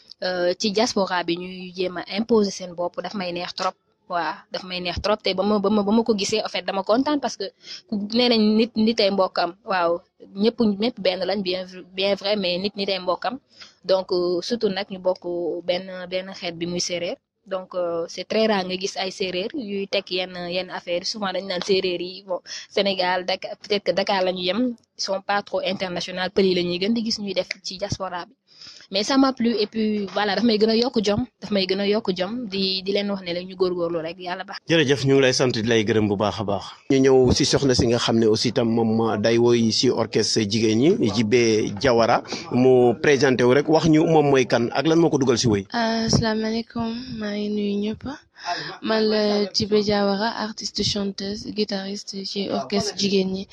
ci diaspora bi ñuy jéem a imposer seen bopp daf may neex trop. waaw daf may neex trop te ba ma ba ma ba ma ko gisee en fait dama kontaan parce que nee nañ nit nit ay mbokkam waaw ñëpp ñëpp benn lañ bien bien vrai mais nit nit ay mbokkam donc surtout nag ñu bokk benn benn xeet bi muy séeréer donc c'est très rare nga gis ay séeréer yuy teg yenn yenn affaire souvent dañu naan séeréer yi bon Sénégal Dakar peut-être que Dakar la ñu yem ils sont pas trop international pël yi la ñuy gën di gis ñuy def ci diaspora bi. mais ça m'a plu et puis voilà daf may gën a yokk jom daf may gën a yokk jom di di leen wax ne la ñu góorgóorlu rek yàlla baax. jërëjëf ñu ngi lay sant di lay gërëm bu baax a baax. ñu ñëw si soxna si nga xam ne aussi tam moom day woy si orchestre jigéen ñi Jibé Jawara mu présenté wu rek wax ñu moom mooy kan ak lan moo ko dugal si woy. asalaamaaleykum maa ngi nuyu ñëpp man la Jibé Jawara artiste chanteuse guitariste ci orchestre jigéen ñi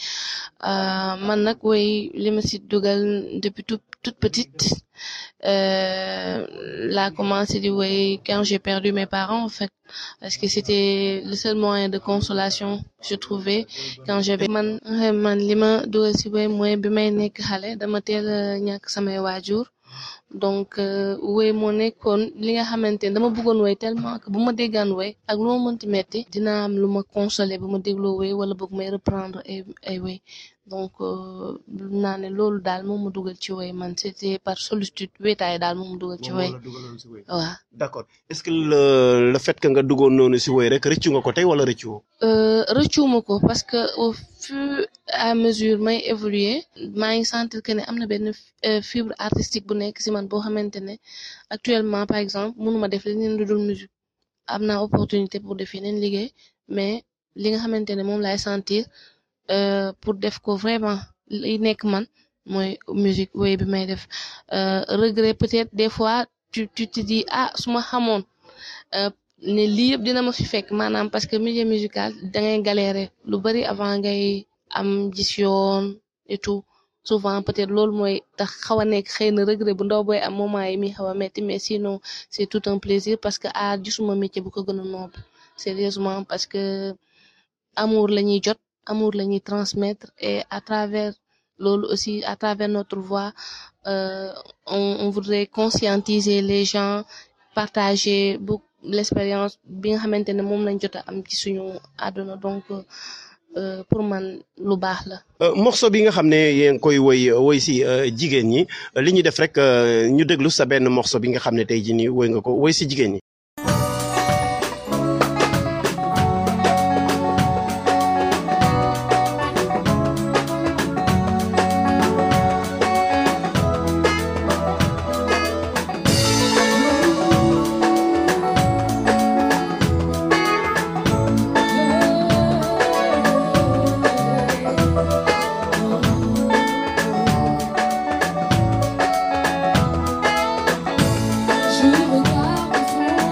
man nag woy li ma si dugal depuis tout toute petite euh, l'a commencé de jouer quand j'ai perdu mes parents en fait parce que c'était le seul moyen de consolation je trouvais quand j'avais man man li ma dugal ci woy mooy bi may nekk xale dama teel a ñàkk samay waajur donc woy moo nekkoon li nga xamante ne dama bëggoon woy tellement que bu ma déggaan woy ak lu ma mënti metti dina am lu ma consoler bu ma dégloo woy wala bëgg may reprendre ay ay woy donc naa ne loolu daal moom ma dugal ci woy man c'était par solitude wéetaay daal moom ma dugal ci woy waaw. d'accord est-ce que le le fait que nga duggoon noonu si woy rek rëccu nga ko tey wala rëccu woo. rëccuma ko parce que au fur et à mesure may évoluer maa ngi sentir que ne am na benn fibre artistique bu nekk si man boo xamante ne actuellement par exemple mënuma def leneen lu dul musique am naa opportunité pour def yeneen liggéey mais li nga xamante ne moom laay sentir. Euh, pour def ko vraiment li nekk man mooy musique woy bi may def regret peut-être des fois tu tu te dis ah su ma xamoon ne lii yëpp dina ma fi fekk maanaam parce que milieu musical da ngay galérer lu bari avant ngay am gis yoon et tout souvent peut-être loolu mooy tax xaw a nekk xëy na regret bu ndaw booy am moment yi mi xaw a metti mais sinon c'est tout un plaisir parce que art gisuma métier bu ko gën a noble sérieusement parce que amour la ñuy jot amour la ñuy transmettre et à travers loolu aussi à travers notre voix euh, on, on voudrait conscientiser les gens partager beaucoup l'expérience bi nga xamante ne moom lañ jot a am ci suñu àdduna donc euh, pour man lu baax la. morceau bi nga xam ne yéen koy woy woy si jigéen ñi li ñu def rek ñu déglu sa benn morceau bi nga xam ne tey jii nii woy nga ko woy si jigéen ñi. Je regarde au fond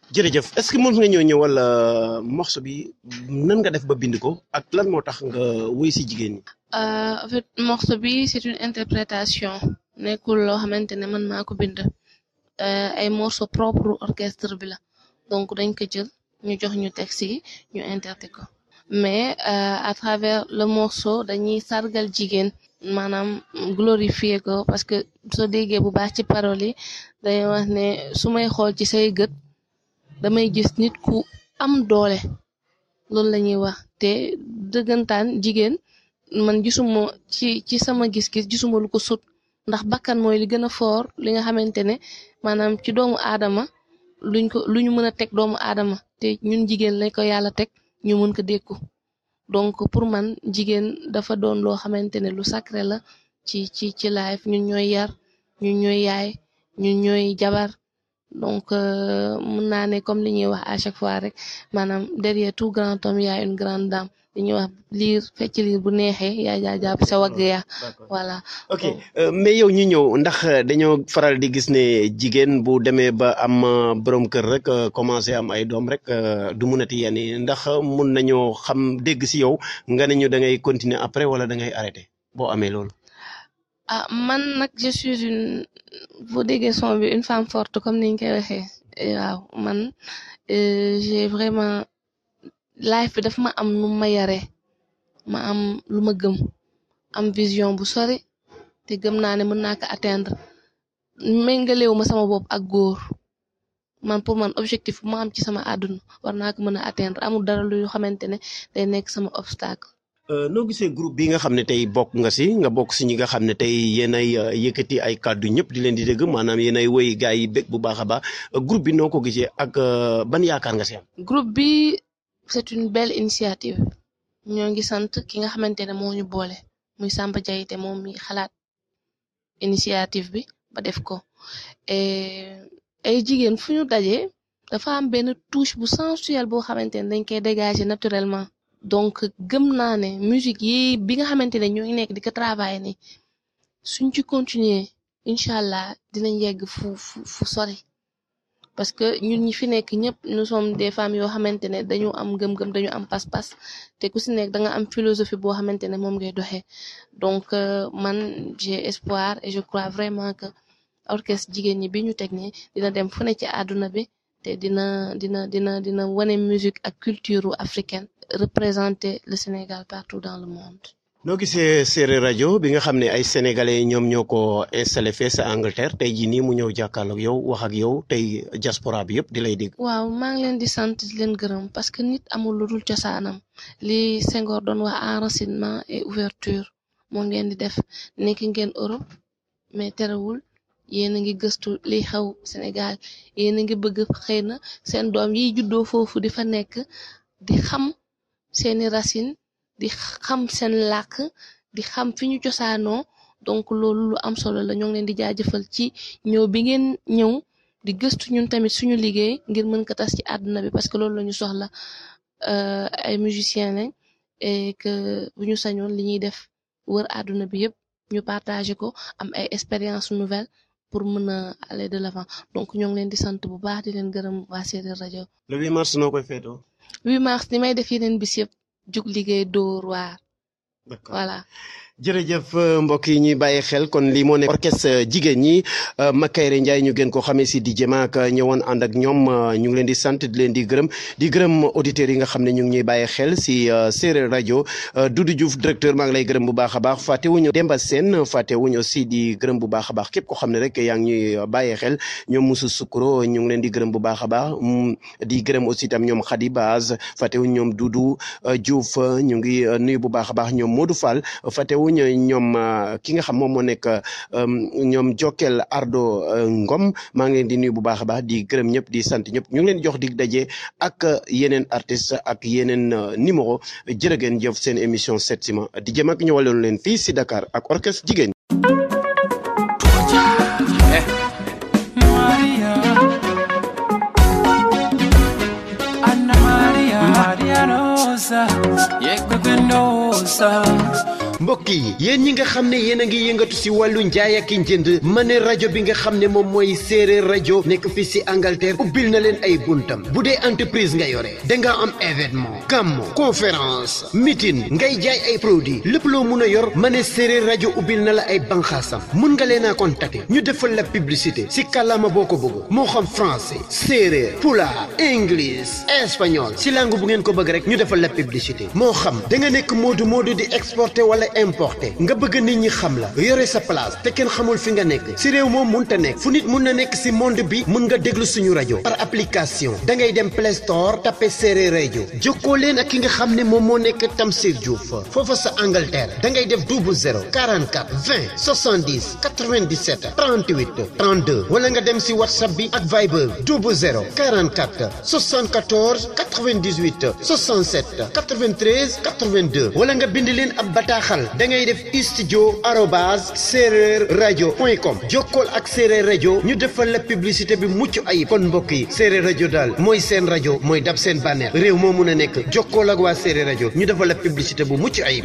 jërëjëf est-ce que mën nga ñëw ñëwal morceau bi nan nga def ba bind ko ak lan moo tax nga wuy si jigéen ñi. en fait morceau bi c'est une interprétation nekkul loo xamante ne man maa ko bind ay morceau propre orchestre bi la donc dañ ko jël ñu jox ñu texte yi ñu interpréter ko mais à travers le morceau dañuy sargal jigéen maanaam glorifier ko parce que soo déggee bu baax ci paroles yi dañuy wax ne su may xool ci say gët damay gis nit ku am doole loolu la ñuy wax te dëggantaan jigéen man gisuma ci ci sama gis-gis gisuma lu ko sut ndax bakkan mooy li gën a fort li nga xamante ne maanaam ci doomu aadama luñ ko lu ñu mën a teg doomu aadama te ñun jigéen lañ ko yàlla teg ñu mën ko dékku donc pour man jigéen dafa doon loo xamante ne lu sacré la ci ci ci life ñun ñooy yar ñun ñooy yaay ñun ñooy jabar donc mën naa ne comme li ñuy wax à chaque fois rek maanaam derrière tout grand homme y a une grande dame li ñuy wax liir fecc liir bu neexee yaa jaa jàpp sa wagg ya voilà. ok mais yow ñu ñëw ndax dañoo faral di gis ne jigéen bu demee ba am borom kër rek commencé am ay doom rek du munati yenn yi ndax mun nañoo xam dégg si yow nga ne ñu da ngay continuer après wala da ngay arrêter boo amee loolu. ah man nag je suis une boo déggee son bi une femme forte comme ni ñu koy waxee waaw man j'ai vraiment life bi dafa ma am nu ma yare ma am lu ma gëm am vision bu sori te gëm naa ne mën naa ko atteindre méngaleewu ma sama bopp ak góor man pour man objectif bu ma am ci sama àdduna war naa ko mën a atteindre amul dara lu xamante ne day nekk sama obstacle. noo gisee groupe bi nga xam ne tey bokk nga si nga bokk si ñi nga xam ne tey yéenay yëkkati ay kàddu ñëpp di leen di dégg maanaam yéenay woy gars yi bég bu baax a baax groupe bi noo ko gisee ak ban yaakaar nga si am. groupe bi c'est une belle initiative ñoo ngi sant ki nga xamante ne moo ñu boole muy Samba Diayité moom mi xalaat initiative bi ba def ko ay jigéen fu ñu dajee dafa am benn touche bu sensuelle boo xamante ne dañ koy dégager naturellement. donc gëm naa ne musique yi bi nga xamante ne ñoo ngi nekk di ko travailler ni suñ ci continuer incha allah dinañ yegg fu fu fu sori parce que ñun ñi fi nekk ñëpp nous sommes des femmes yoo xamante ne dañu am gëm-gëm dañu am pas-pas te ku si nekk da nga am philosophie boo xamante ne moom ngay doxee donc man j'ai espoir et je crois vraiment que orchestre jigéen ñi bi ñu teg nii dina dem fu ne ci àdduna bi te dina dina dina dina wane musique ak culture africaine représenter le Sénégal partout dans le monde. noo gisee Séeréer rajo bi nga xam ne ay sénégalais ñoom ñoo ko installé fee sa Angleterre tey jii nii mu ñëw jàkkaarloog yow wax ak yow tey diaspora bi yëpp di lay dégg. waaw maa ngi leen di sant di leen gërëm parce que nit amul lu dul cosaanam li Senghor doon wax enracinement et ouverture moom ngeen di def nekk ngeen Europe mais terewul yéen a ngi gëstu li xew Sénégal yéen a ngi bëgg xëy na seen doom yi juddoo foofu di fa nekk di xam seeni racine di xam seen làkk di xam fi ñu cosaanoo donc loolu lu am solo la ñoo ngi leen di jaajëfal ci ñëw bi ngeen ñëw di gëstu ñun tamit suñu liggéey ngir mën ko tas ci àdduna bi parce que loolu la ñu soxla ay musiciens lañ et que bu ñu sañoon li ñuy def wër àdduna bi yëpp ñu partager ko am ay expérience nouvelle pour mën a aller de l'avant donc ñoo ngi leen di sant bu baax di leen gërëm waa Séeréer rajo. le huit mars noo koy feetoo. huit mars ni may def yeneen bis yëpp jug liggéey dóor waar. d'accord voilà. jërëjëf mbokk yi ñuy bàyyi xel kon lii moo nekk orchestre jigéen ñi Makayre Ndiaye ñu gën ko xamee si di jëma ak ñëwoon ànd ak ñoom ñu ngi leen di sant di leen di gërëm di gërëm auditeurs yi nga xam ne ñu ngi ñuy bàyyi xel si Séeréer rajo Doudou Diouf directeur maa ngi lay gërëm bu baax a baax fàttewuñu Demba Sène fàttewuñu aussi di gërëm bu baax a baax képp ko xam ne rek yaa ngi ñuy bàyyi xel ñoom Moussa Soukro ñu ngi leen di gërëm bu baax a baax di gërëm aussi tam ñoom Khady Baz fàttewuñu ñoom Doudou Diouf ñu ngi nuyu bu baax a baax ñoom Modou Fall fàttewuñu ñoom ki nga xam moom moo nekk ñoom Jokkel Ardo Ngom maa ngi leen di nuyu bu baax a baax di gërëm ñëpp di sant ñëpp ñu ngi leen di jox dig daje ak yeneen artiste ak yeneen numéro jërë ngeen jëf seen émission Setsima di jëm ak ñëwaloon leen fii si Dakar ak orchestre jigéen. mbokk yi yéen ñi nga xam ne yéen a ngi yëngatu si wàllu njaay ak njënd ma ne rajo bi nga xam ne moom mooy séeréer rajo nekk fii si Angleterre ubbil na leen ay buntam bu dee entreprise nga yore danga am événement gàmmu conférence meeting ngay jaay ay produits lépp loo mun a yor ma ne séeréer rajo ubbil na la ay banxaasam mun nga leen a contacter ñu defal la publicité si kàllaama boo ko bëgg moo xam français séeréer pulaar anglais espagnol si langue bu ngeen ko bëgg rek ñu defal la publicité moo xam da nga nekk moodu moodu di exporter wala importer nga bëgg nit ñi xam la yore sa place te kenn xamul fi nga nekk si réew moom mun ta nekk fu nit mun na nekk si monde bi mun nga déglu suñu rajo par application da ngay dem Play Store tapé séeréer rajo jokkoo leen ak ki nga xam ne moom moo nekk Tamsir Diouf foofa sa Angleterre da ngay def double zéro quarante-quatre vingt soixante-dix quatre-vingt-dix-sept trente-huit trente-deux wala nga dem si WhatsApp bi ak Viber double zéro quarante-quatre soixante-quatorze quatre-vingt-dix-huit soixante-sept quatre-vingt-treize quatre-vingt-deux wala nga bind leen ab bataaxal da ngay def studio arobase séeréer rajo point com jokkool ak séeréer rajo ñu defal la publicité bi mucc ayib kon mbokk yi séeréer rajo daal mooy seen rajo mooy dab seen bànneex réew moo mun a nekk jokkool ak waa séeréer rajo ñu defal la publicité bu mucc ayib.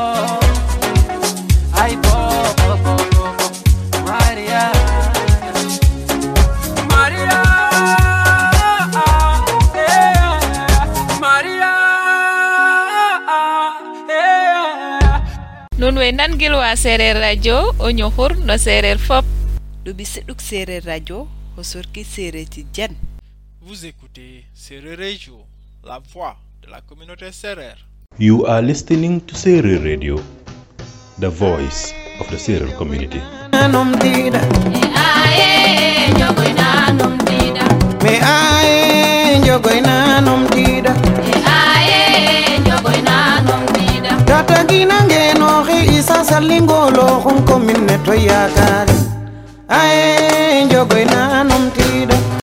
nun way nangil wa séeréer radio o ñoxur no séeréer fop ɗuɓi seɗuk séeréer radio o sorki séeréer ti jen. Vous écoutez Séeréer Radio, la voix de la communauté sérère. You are listening to Séeréer Radio, the voice of the Serer community. Tata ginange no he isa salingo lo hon kominne to yakari ae jogoina nom tida